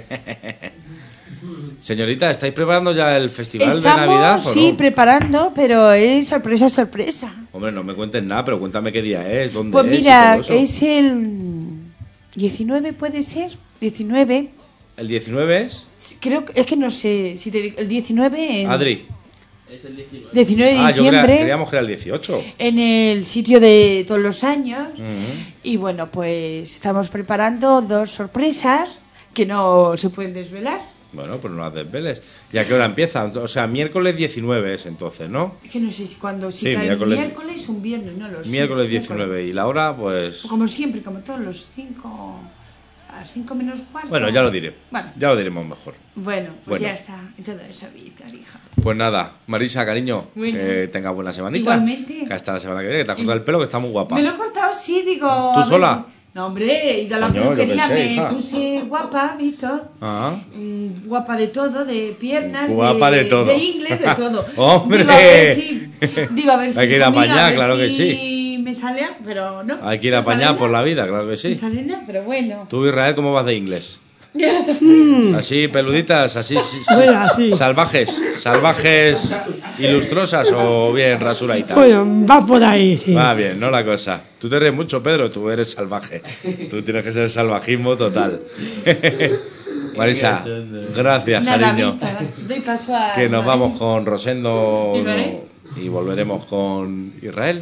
Señorita, ¿estáis preparando ya el festival Estamos, de Navidad o no? Sí, preparando, pero es sorpresa, sorpresa. Hombre, no me cuentes nada, pero cuéntame qué día es, dónde pues es. Pues mira, y todo eso. es el diecinueve, ¿puede ser? diecinueve. ¿El diecinueve es? Creo que, es que no sé, si te digo, el diecinueve en... Adri. Es el diecinueve. diecinueve de Ah, yo diciembre. crea, creíamos que era el dieciocho. En el sitio de todos los años. Uh-huh. Y bueno, pues estamos preparando dos sorpresas que no se pueden desvelar. Bueno, pues no las desveles. ¿Y a qué hora empieza? O sea, miércoles diecinueve es entonces, ¿no? Es que no sé si cuando si Sí, cae miércoles- un miércoles o un viernes, no lo sé. Miércoles diecinueve. Y la hora, pues... Como siempre, como todos los cinco... A las cinco menos cuarto. Bueno, ya lo diré. Bueno, Ya lo diremos mejor. bueno pues Bueno. ya está. Y todo eso, Víctor, hija. Pues nada, Marisa, cariño, Bueno. que tenga buena semanita. Igualmente. Que hasta la semana que viene, que te has cortado el pelo, que está muy guapa. Me lo he cortado, sí, digo... ¿Tú a ver sola? si- No, hombre, he ido a la Coño, yo peluquería, pensé, me hija. puse guapa, Víctor. Ah. Mm, guapa de todo, de piernas, Guapa de todo. de inglés, de todo. ¡Hombre! Digo, a ver si... Digo, a ver si Hay que ir a conmigo, apañar, ver claro que si sí. me sale, pero no. Hay que ir a me sale apañar nada. por la vida, claro que Me sí. sale nada, pero bueno. Tú, Israel, ¿cómo vas de inglés? Así, peluditas, así, sí, sí. Bueno, así. salvajes, salvajes, ilustrosas o bien rasuraditas. Bueno, va por ahí, sí. Va bien, ¿no? La cosa. Tú te ríes mucho, Pedro, tú eres salvaje. Tú tienes que ser salvajismo total. Marisa, gracias, Nada, cariño. Víctor, doy paso a... Que nos vamos con Rosendo Israel. y volveremos con Israel.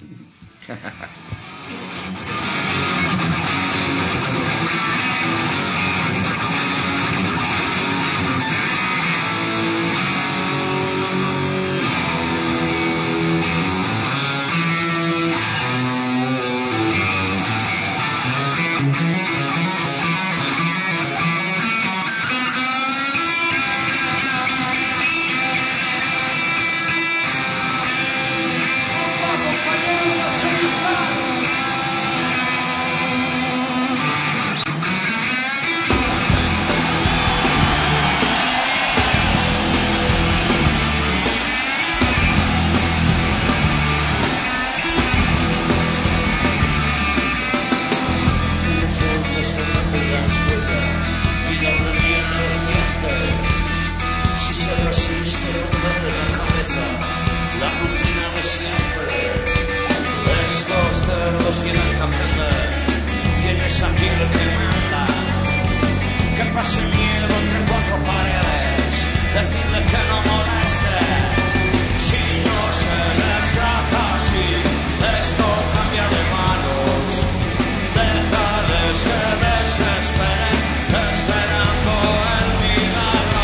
Si se resiste, hunde la cabeza, la rutina de siempre. Estos cerdos tienen que aprender quién es aquí el que manda. Que pase miedo entre cuatro paredes, decirle que no moleste. Si no se les trata así, esto cambia de manos. Déjales que desesperen, esperando el milagro.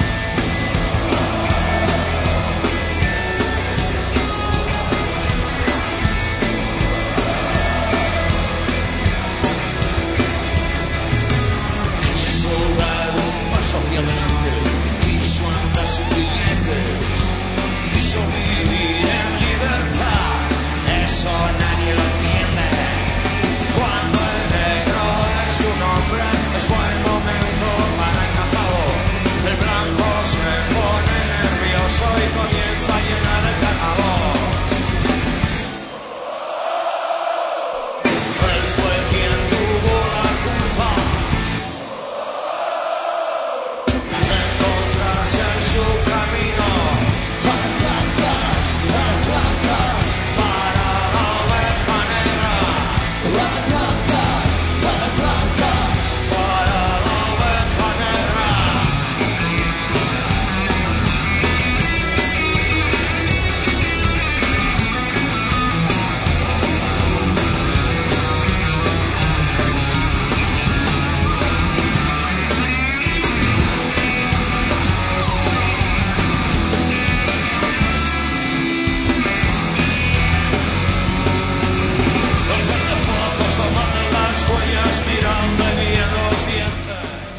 Quiso dar un paso hacia adelante, quiso andar sin billetes, quiso vivir en libertad, eso nadie lo entiende. Cuando el negro es un hombre, es buen momento para el cazador. El blanco se pone nervioso y comienza a llenar el cargador. Él fue quien tuvo la culpa de encontrarse en su camino. Palas blancas, palas blancas, para la oveja negra. Palas blancas, palas blancas, para la oveja negra. Hacerle fotos, tomarle las huellas, mirando bien los dientes.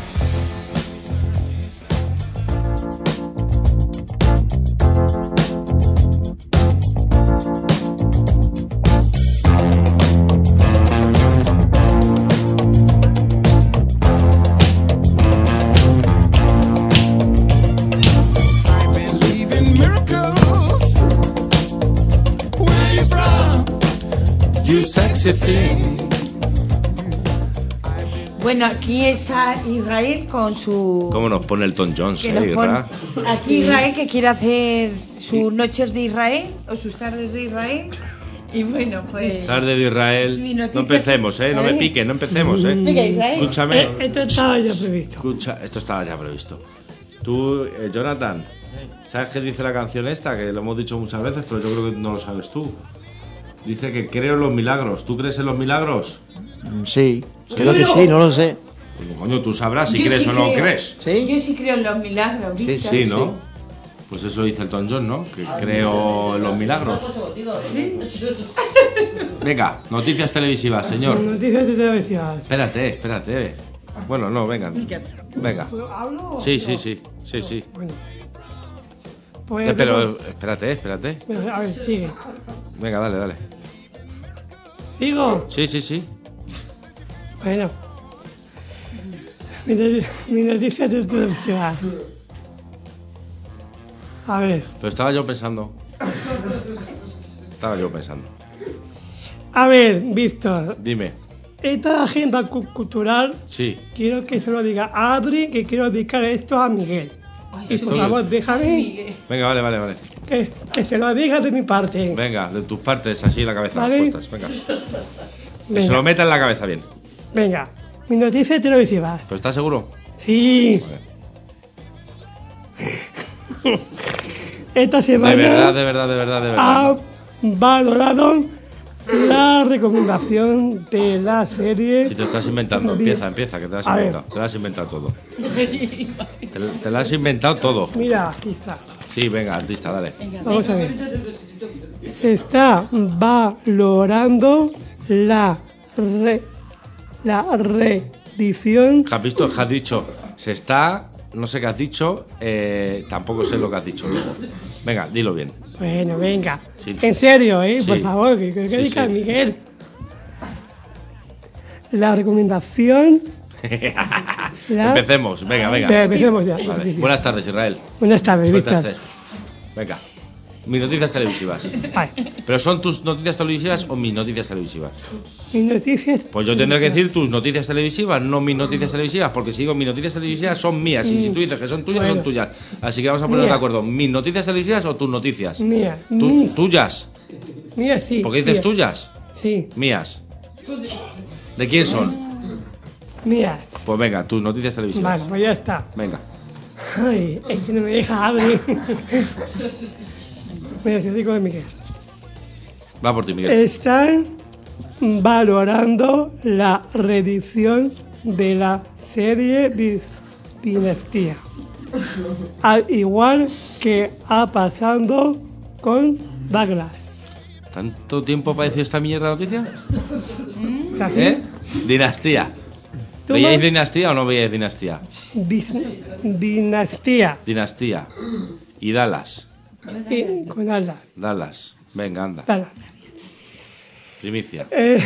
I believe in miracles. Where are you from? You sexy thing. Bueno, aquí está Israel con su... ¿Cómo nos pone el Tom Jones, que eh, nos pone- Isra? Aquí Israel que quiere hacer sus noches de Israel o sus tardes de Israel. Y bueno, pues... Tarde de Israel. Sí, noticias- No empecemos, ¿eh? No me ¿Eh? piques, no empecemos, ¿eh? Venga, Israel. Escúchame. Eh, Esto estaba ya previsto. Escucha, esto estaba ya previsto. Tú, eh, Jonathan, ¿sabes qué dice la canción esta? Que lo hemos dicho muchas veces, pero yo creo que no lo sabes tú. Dice que creo en los milagros. ¿Tú crees en los milagros? Mm, Sí, creo que sí, no lo sé. Pues, coño, tú sabrás si Yo crees sí o no creo. crees. Yo sí creo en los milagros, Sí, Víctor. Sí, ¿no? Pues eso dice Elton John, ¿no? Que creo en los milagros. Venga, noticias televisivas, señor. Noticias de televisión. Espérate, espérate. Bueno, no, venga. Venga. ¿Hablo? Sí, sí, sí. Sí, sí. Bueno. Pues, Eh, pero tenemos- espérate, espérate. Bueno, a ver, sigue. Venga, dale, dale. ¿Sigo? Sí, sí, sí. Bueno. Mi, noti- mi noticia de televisión. A ver. Pero estaba yo pensando. Estaba yo pensando. A ver, Víctor. Dime. Esta agenda cu- cultural, Sí. quiero que se lo diga a Adri, que quiero dedicar esto a Miguel. Y por Esto- favor, déjame Venga, vale, vale, vale. que, que se lo diga de mi parte. Venga, de tus partes, así la cabeza Vale. puestas. Venga. Que Venga. se lo meta en la cabeza bien. Venga, mis noticias televisivas. ¿Pero estás seguro? Sí. Esta semana De verdad, de verdad, de verdad, de verdad. ha valorado la recomendación de la serie. Si te estás inventando, empieza, empieza, que te lo has A ver. inventado. Te lo has inventado todo. Te, te lo has inventado todo. Mira, aquí está. Sí, venga, artista, dale. Vamos a ver. Se está valorando la re, la reedición. ¿Has visto? ¿Has dicho? Se está... No sé qué has dicho. eh, tampoco sé lo que has dicho luego. Venga, dilo bien. Bueno, venga. Sí. En serio, ¿eh? Por Sí. favor, que, que, que Sí, diga sí. Miguel. La recomendación. la- Empecemos, venga, venga. Venga, empecemos ya. Vale. Buenas tardes, Israel. Buenas tardes, Suelta Víctor. este. Venga. Mis noticias televisivas. Vale. ¿Pero son tus noticias televisivas o mis noticias televisivas? Mis noticias. Pues yo tendré que decir tus noticias televisivas, no mis noticias televisivas, porque si digo mis noticias televisivas son mías, y si tú dices que son tuyas, son Bueno. tuyas. Así que vamos a ponernos de Mías. acuerdo. ¿Mis noticias televisivas o tus noticias? Mía. Tu- mis. ¿Tuyas? Mía, sí. ¿Por qué dices mía. tuyas? Sí, Mías. ¿De quién son? mías. Pues venga, tus noticias televisivas. Vale, pues ya está. Venga. Ay, es que no me deja abrir. Mira, se digo de Miguel. Va por ti, Miguel. Están valorando la reedición de la serie Di- Dinastía. Al igual que ha pasado con Douglas. ¿Tanto tiempo para decir esta mierda de noticia? ¿Es así? ¿Eh? Dinastía. ¿Tú ¿Veíais más? dinastía o no veíais dinastía? Dis- Dinastía. Dinastía. Y Dallas. Y con Dallas. Dallas. Venga, anda. Dallas. Primicia. Eh,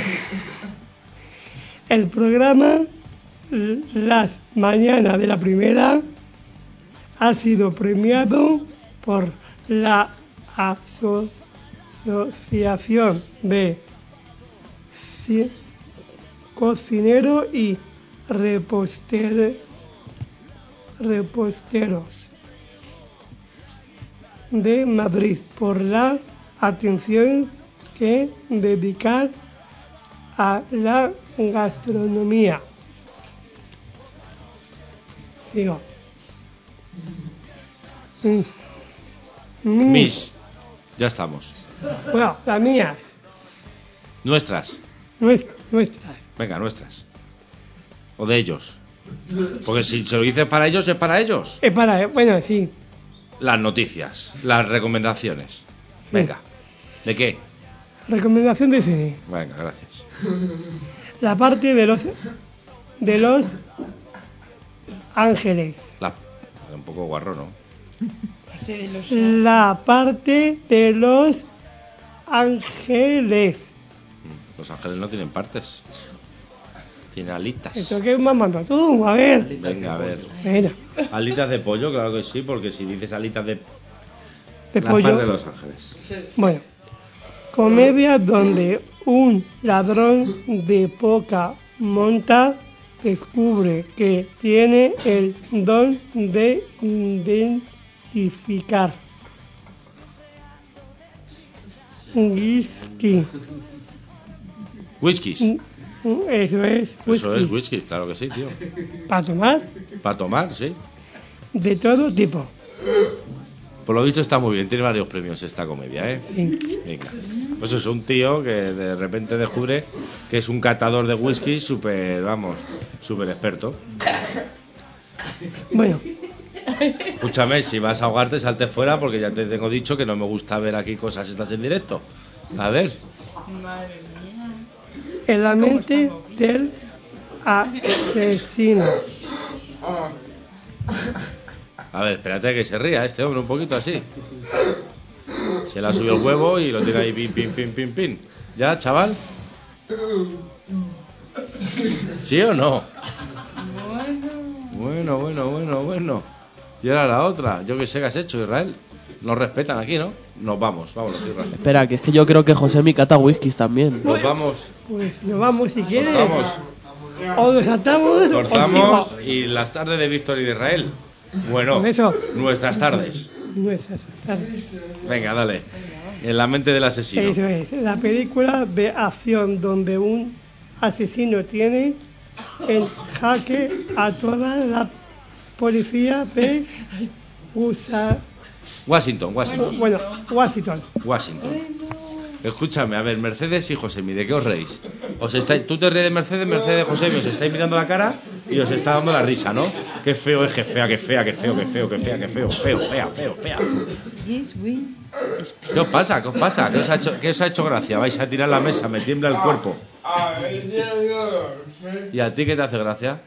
el programa L- Las Mañanas de la Primera ha sido premiado por la Aso- Asociación de Ci- Cocineros y Reposter- Reposteros de Madrid por la atención que dedicar a la gastronomía. Sigo. Mm. Mm. Mis. Ya estamos. Bueno, las mías, Nuestras. nuest- nuestras. Venga, nuestras. O de ellos. Porque si se lo dices para ellos, es para ellos. Es para, bueno, sí. Las noticias. Las recomendaciones. Venga. ¿De qué? Recomendación de cine. Venga, gracias. La parte de los de los ángeles. La... Un poco guarro, ¿no? Parte de los- La parte de los ángeles. Los ángeles no tienen partes. Tienen alitas. ¿Esto qué me has mandado tú? A ver. Venga, a ver. Mira, Alitas de pollo, claro que sí, porque si dices alitas de... de La pollo. parte de los ángeles. Bueno, comedia donde un ladrón de poca monta descubre que tiene el don de identificar whisky. Whiskies. Eso es whisky. Eso es whisky, claro que sí, tío. Para tomar Para tomar, sí. de todo tipo. Por lo visto está muy bien, tiene varios premios esta comedia, ¿eh? Sí. Venga. Pues es un tío que de repente descubre que es un catador de whisky súper, vamos, súper experto. Bueno, Escúchame, si vas a ahogarte, salte fuera porque ya te tengo dicho que no me gusta ver aquí cosas estas en directo. A ver. en la mente del asesino. A ver, espérate que se ría este hombre un poquito así. Se le ha subido el huevo y lo tiene ahí pin, pin, pin, pin, pin. ¿Ya, chaval? ¿Sí o no? Bueno, bueno, bueno, bueno. Y ahora la otra. Yo que sé qué has hecho, Israel. Nos respetan aquí, ¿no? Nos vamos, vámonos, Israel. Espera, que es que yo creo que José mi cata whiskies también. Nos vamos. Pues nos vamos si quieres. Vamos. O nos atamos. Cortamos o y las tardes de Víctor y de Israel. Bueno, Con eso. nuestras tardes. Nuestras tardes. Venga, dale. En la mente del asesino. Eso es, la película de acción donde un asesino tiene en jaque a toda la policía de USA, Washington, Washington. bueno, Washington. Washington. Escúchame, a ver, Mercedes y Josemi, ¿de qué os reís? Os estáis, tú te ríes de Mercedes, Mercedes, Josemi, os estáis mirando la cara y os está dando la risa, ¿no? Qué feo es, qué fea, qué fea, qué feo, qué feo, qué fea, qué feo, feo, fea, feo, fea. Yes, we. ¿Qué os pasa? ¿Qué os pasa? ¿Qué os ha hecho, qué os ha hecho gracia? Vais a tirar la mesa, me tiembla el cuerpo. ¿Y a ti qué te hace gracia?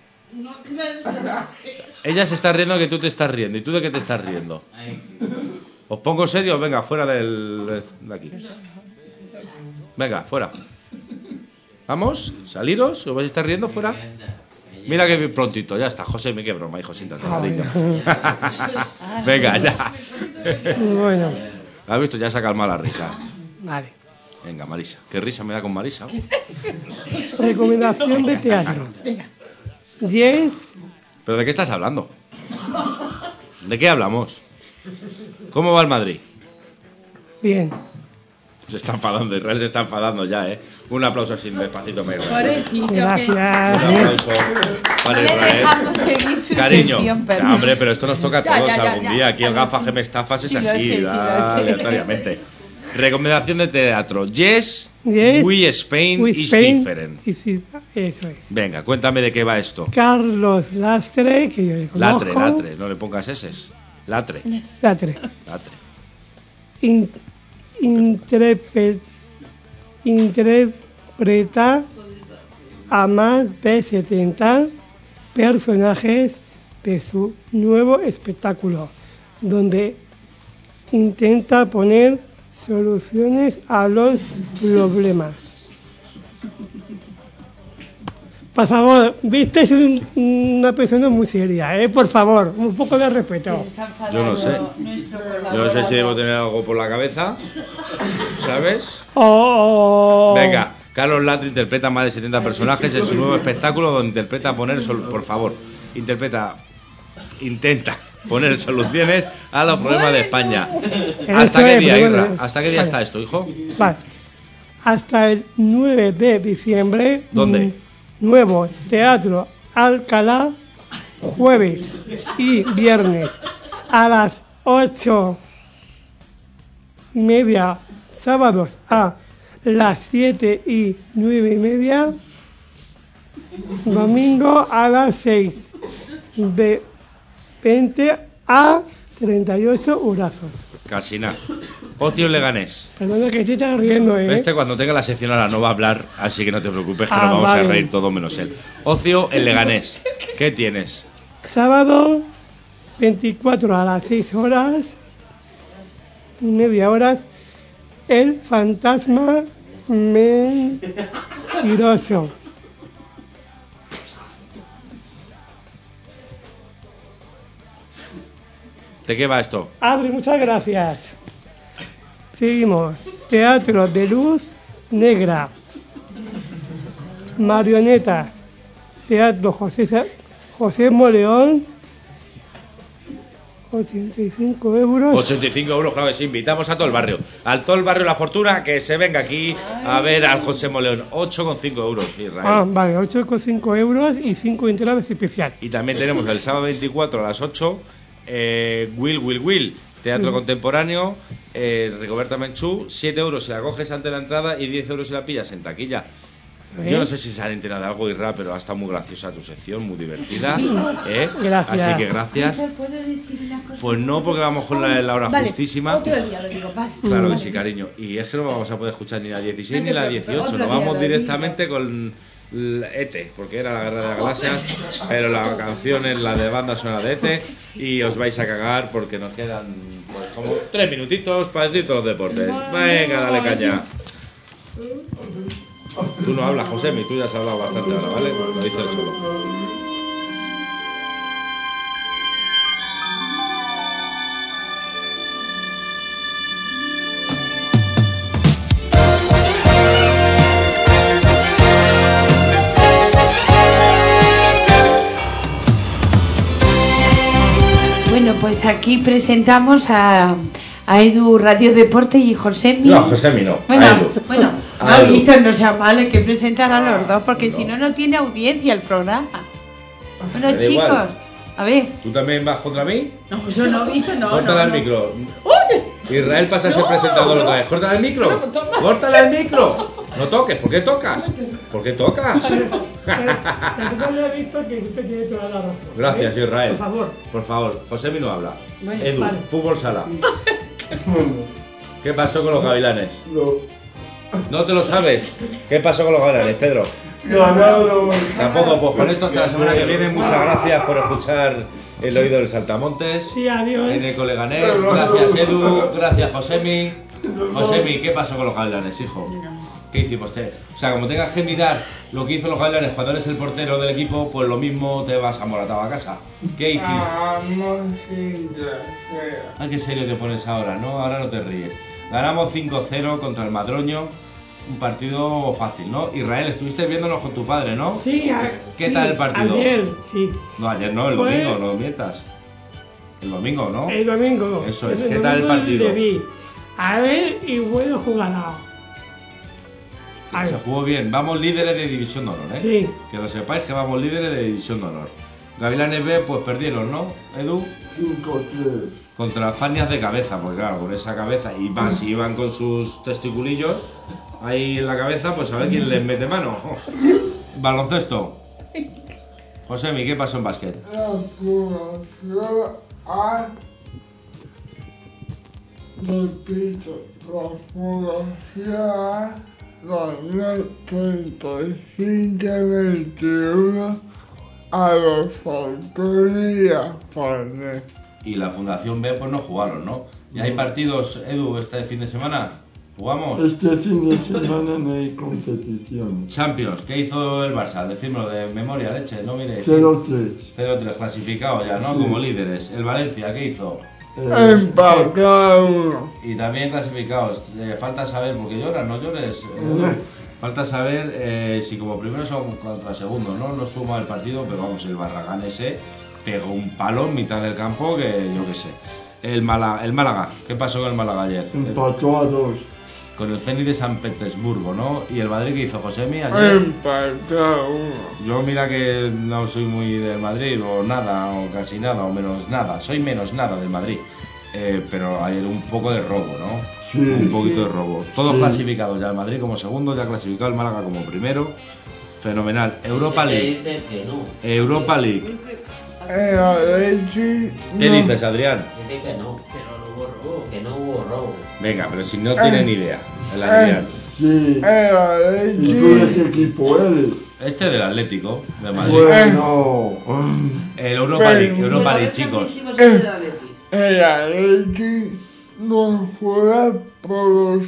Ella se está riendo que tú te estás riendo. ¿Y tú de qué te estás riendo? ¿Os pongo serio? Venga, fuera del, de aquí. Venga, fuera. Vamos, saliros, os vais a estar riendo fuera. Mira que prontito, ya está. José, me qué broma, hijo, siéntate, cariño. Venga, ya. Bueno, ¿Has visto? Ya se ha calmado la risa. vale. Venga, Marisa. ¿Qué risa me da con Marisa? Recomendación de teatro. Yes, ¿Pero de qué estás hablando? ¿De qué hablamos? ¿Cómo va el Madrid? bien. Se está enfadando, Israel se está enfadando ya, ¿eh? Un aplauso así despacito, me Pobrecito, que Gracias. Un aplauso para no le Israel. dejamos seguir su Cariño, sección, perdón. no, hombre, pero esto nos toca a Ya, todos ya, ya, algún ya. día. Aquí el Ya, gafa sí. que me estafas es Sí, lo así, sé, sí, da- lo sé. aleatoriamente. Recomendación de teatro. Yes, Yes, we Spain we is Spain different. is di- Eso es. Venga, cuéntame de qué va esto. Carlos Lastre, que yo le conozco. Latre, latre, no le pongas eses. Latre, Lastre. latre. In- interpre- interpreta a más de setenta personajes de su nuevo espectáculo, donde intenta poner soluciones a los problemas. Por favor, viste, es un- una persona muy seria, ¿eh? Por favor, un poco de respeto. Yo no sé. Yo no sé si debo tener algo por la cabeza, ¿sabes? Oh, oh. Venga, Carlos Latre interpreta más de setenta personajes en su nuevo espectáculo donde interpreta poner, sol- por favor, interpreta, intenta poner soluciones a los problemas de España. ¿Hasta Eso qué es, día, pero Irra? bueno, ¿Hasta qué día vale. está esto, hijo? Vale. Hasta el nueve de diciembre. ¿Dónde? mm, Nuevo Teatro Alcalá, jueves y viernes a las ocho y media, sábados a las siete y nueve y media, domingo a las seis, de veinte a treinta y ocho horazos. Casi nada. Ocio Leganés. Perdona que te estás riendo, ¿eh? Este cuando tenga la sección ahora no va a hablar, así que no te preocupes que Ah, nos vamos vale. a reír todo menos él. Ocio en Leganés. ¿Qué tienes? Sábado veinticuatro a las seis horas y media horas, El Fantasma Mentiroso. ¿De qué va esto? Adri, muchas gracias. Seguimos. Teatro de Luz Negra. Marionetas. Teatro José, Sa- José Moleón. ochenta y cinco euros. ochenta y cinco euros, claro que sí. Invitamos a todo el barrio. Al todo el barrio La Fortuna que se venga aquí a ver al José Moleón. ocho coma cinco euros, Israel. Ah, vale, ocho coma cinco euros y cinco entradas especiales. Y también tenemos el sábado veinticuatro a las ocho, eh, Will, Will, Will, teatro Mm. contemporáneo, eh, Rigoberta Menchú, siete euros si la coges ante la entrada y diez euros si la pillas en taquilla. Yo no sé si se han enterado de algo, Irra, pero ha estado muy graciosa tu sección, muy divertida. ¿eh? Gracias. Así que gracias. ¿Puedo decir una cosa? Pues no, porque vamos con la, la hora Vale, justísima. Otro día lo digo, vale. Claro que Vale. sí, cariño. Y es que no vamos a poder escuchar ni la dieciséis No ni te la preocupes, dieciocho. otro Nos día vamos lo directamente con la E T, porque era la Guerra de las Galaxias, pero la canción es la de banda sonora de E T y os vais a cagar porque nos quedan pues, como tres minutitos para decir todos los deportes. Venga, dale caña. Tú no hablas, Josemi, tú ya has hablado bastante ahora, ¿vale? Lo dice el Cholo. Bueno, pues aquí presentamos a, a Edu Radio Deporte y Josemi. No, Josemi no. Bueno, a Edu. bueno, A no, Edu. Víctor, no sea malo, hay que presentar a los dos, porque si no, no tiene audiencia el programa. Bueno, Me da chicos, igual. a ver. ¿Tú también vas contra mí? No, eso no, Víctor, no. Córtale no, el no. micro. ¡Uy! Israel pasa a ser presentador otra vez. ¡Córtale el micro! ¡Córtale el micro! No toques, ¿por qué tocas? ¿Por qué tocas? Tampoco he visto que usted tiene toda la razón. Gracias, ¿eh? Israel. Por favor. Por favor, Josemi no habla. Bueno, Edu, vale. fútbol sala. ¿Qué pasó con los gavilanes? No. ¿No te lo sabes? ¿Qué pasó con los gavilanes, Pedro? Ganaron. Tampoco, pues con esto hasta la semana que viene. Muchas gracias por escuchar El Oído del Saltamontes. Sí, adiós. En Ecoleganés. Gracias, Edu. Gracias, Josemi. Josemi, ¿qué pasó con los gavilanes, hijo? ¿Qué hicimos? Te? O sea, como tengas que mirar lo que hizo los gavilanes cuando eres el portero del equipo, pues lo mismo te vas amoratado a casa. ¿Qué hiciste? Vamos sin deseo. Ah, qué serio te pones ahora, ¿no? Ahora no te ríes. Ganamos cinco cero contra el Madroño. Un partido fácil, ¿no? Israel, estuviste viéndonos con tu padre, ¿no? Sí, a- ¿Qué sí, tal el partido? Ayer, sí. No, ayer no, el Fue- domingo, no mientas. El domingo, ¿no? El domingo. Eso es, El ¿qué tal el domingo partido? le vi a ver y bueno jugador. A Se ver. jugó bien. Vamos líderes de División de Honor, ¿eh? Sí. Que lo sepáis que vamos líderes de División de Honor. Gavilanes B, pues perdieron, ¿no, Edu? cinco tres. Contra Fanias de cabeza, porque claro, con esa cabeza, y más si iban con sus testiculillos ahí en la cabeza, pues a ver quién les mete mano. Baloncesto. Josemi, ¿qué pasó en básquet? La población ha... Repito, la población ganó treinta y cinco a veintiuno a los Falcones y a Farnés. Y la Fundación B, pues no jugaron, ¿no? ¿Y hay partidos, Edu, este fin de semana? ¿Jugamos? Este fin de semana no hay competición. Champions, ¿qué hizo el Barça? Decídmelo de memoria, leche, no mire. cero tres. cero tres, clasificado ya, ¿no? Sí. Como líderes. El Valencia, ¿qué hizo? Eh, Empatado uno. Y también clasificados. Eh, falta saber, porque lloras, no llores. Eh, falta saber eh, si como primero son contra segundo, ¿no? No suma el partido, pero vamos, el Barragán ese pegó un palo en mitad del campo que yo qué sé. El, Mala- el Málaga, ¿qué pasó con el Málaga ayer? Empató a dos. Con el Zenit de San Petersburgo, ¿no? ¿Y el Madrid qué hizo, Josemi, ayer? Empatado uno. Yo mira que no soy muy del Madrid, o nada, o casi nada, o menos nada. Soy menos nada del Madrid. Eh, pero hay un poco de robo, ¿no? Sí, un poquito sí. de robo. Todos Sí. clasificados ya, el Madrid como segundo, ya clasificado el Málaga como primero. Fenomenal. Europa League. Dice que no. Europa League. El Atleti ¿Qué no. dices, Adrián? Dice que no. Pero no hubo robo. Que no hubo robo. Venga, pero si no tiene ni idea, el Adrián. Sí. El Atleti. ¿Y tú de qué equipo eres? Este del Atlético, de Madrid. Bueno. El Europa League, Europa League, chicos. El Atleti no juega por los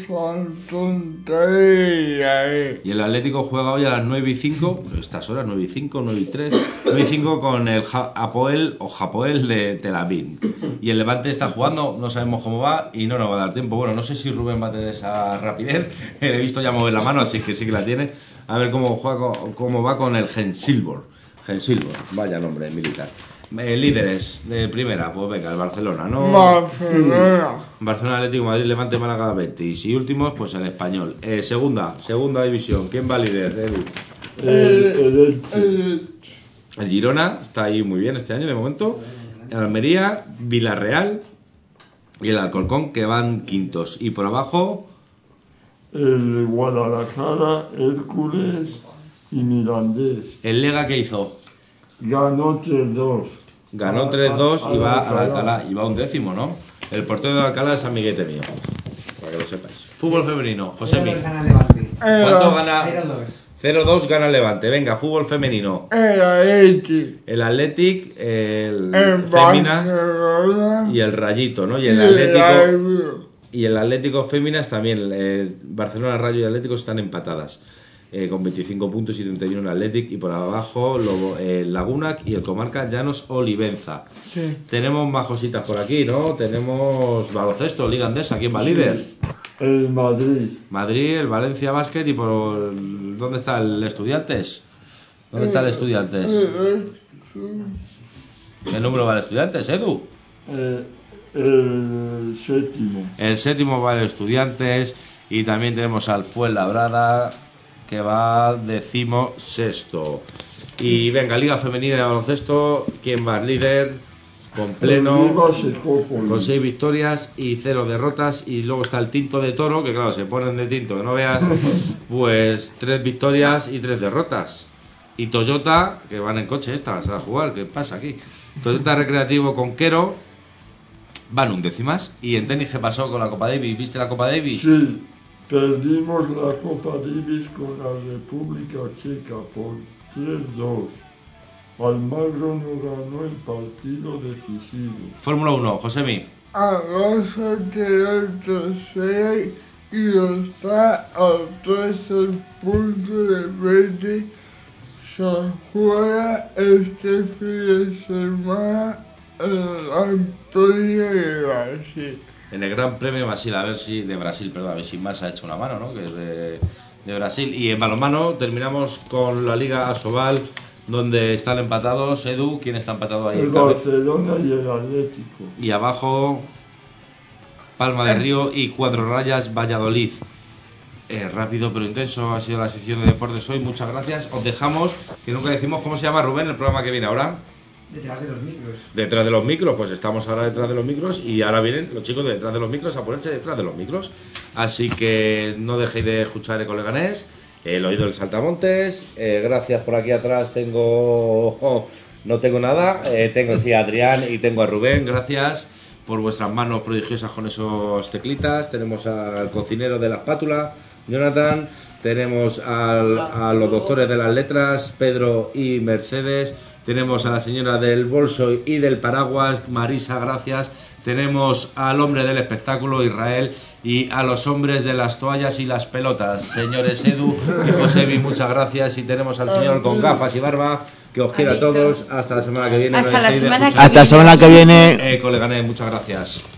tonterías. eh. Y el Atlético juega hoy a las nueve y cinco, estas horas, nueve y cinco, nueve y tres, nueve y cinco con el Ja- Apoel o Japoel de Tel Aviv. Y el Levante está jugando, no sabemos cómo va y no nos va a dar tiempo. Bueno, no sé si Rubén va a tener esa rapidez, le he visto ya mover la mano, así que sí que la tiene. A ver cómo, juega, con- cómo va con el Gensilbor. Gensilbor, vaya nombre militar. Eh, líderes de primera, pues venga, el Barcelona, ¿no? Barcelona. Barcelona, Atlético, Madrid, Levante, Málaga, Betis. Y últimos, pues el Español. Eh, segunda, segunda división. ¿Quién va líder, Edu? El, el Elche. El Girona está ahí muy bien este año, de momento. El Almería, Villarreal y el Alcorcón, que van quintos. Y por abajo, El Guadalajara, Hércules y Mirandés. ¿El Lega qué hizo? Ganó tres dos. Ganó tres dos y va al Alcalá. Y va un décimo, ¿no? El portero de Alcalá es amiguete mío. Para que lo sepáis. Fútbol femenino. Josemi. ¿Cuánto gana? cero dos gana el Levante. Venga, fútbol femenino. El Athletic. El Athletic, el, El Féminas Barcelona. y el Rayito, ¿no? Y Y el el Atlético Albion. y el Atlético Féminas también. eh, Barcelona, Rayo y Atlético están empatadas. Eh, con veinticinco puntos y treinta y uno el Athletic. Y por abajo Lobo, eh, Lagunac y el Comarca Llanos Olivenza. Sí. Tenemos más cositas por aquí, ¿no? Tenemos baloncesto, Liga Andesa. ¿Quién va líder? El Madrid. Madrid, el Valencia Basket y por... ¿Dónde está el Estudiantes? ¿Dónde está el Estudiantes? ¿Qué número va el Estudiantes, Edu? Eh, el séptimo. El séptimo va el Estudiantes y también tenemos al Fuenlabrada que va decimo sexto. Y venga, Liga Femenina de Baloncesto, ¿quién va líder? Con pleno, con seis victorias y cero derrotas. Y luego está el Tinto de Toro, que claro, se ponen de tinto, que no veas, pues tres victorias y tres derrotas. Y Toyota, que van en coche estas a jugar, ¿qué pasa aquí? Toyota Recreativo con Quero, van undécimas. ¿Y en tenis qué pasó con la Copa Davis? ¿Viste la Copa Davis? Sí, perdimos la Copa Davis con la República Checa por tres dos. Almagro no ganó el partido decisivo. Fórmula uno, Josemi. Alonso quedó el tercero y está a trece puntos de veinte. Se juega este fin de semana en el Gran Premio de Brasil. En el Gran Premio de Brasil, a ver si de Brasil, perdón, a ver si más ha hecho una mano, ¿no? Que es de, de Brasil. Y en balonmano terminamos con la Liga Asobal, donde están empatados. Edu, ¿quién está empatado ahí? El Barcelona y el Atlético. Y abajo Palma de Río y Cuatro Rayas Valladolid. Eh, rápido pero intenso ha sido la sección de deportes hoy. Muchas gracias. Os dejamos, que nunca decimos cómo se llama, Rubén, el programa que viene ahora. Detrás de los micros. Detrás de los micros, pues estamos ahora detrás de los micros y ahora vienen los chicos de detrás de los micros a ponerse detrás de los micros. Así que no dejéis de escuchar Eco Leganés, el oído del Saltamontes. Eh, gracias, por aquí atrás tengo... Oh, no tengo nada, eh, tengo sí a Adrián y tengo a Rubén. Gracias por vuestras manos prodigiosas con esos teclitas. Tenemos al cocinero de la espátula, Jonathan. Tenemos al, a los doctores de las letras, Pedro y Mercedes. Tenemos a la señora del bolso y del paraguas, Marisa, gracias. Tenemos al hombre del espectáculo, Israel, y a los hombres de las toallas y las pelotas, señores Edu y Josebi, muchas gracias. Y tenemos al señor con gafas y barba, que os quiero a todos. Hasta la semana que viene. Hasta la semana que Hasta la semana que viene. Eh, coleganes, muchas gracias.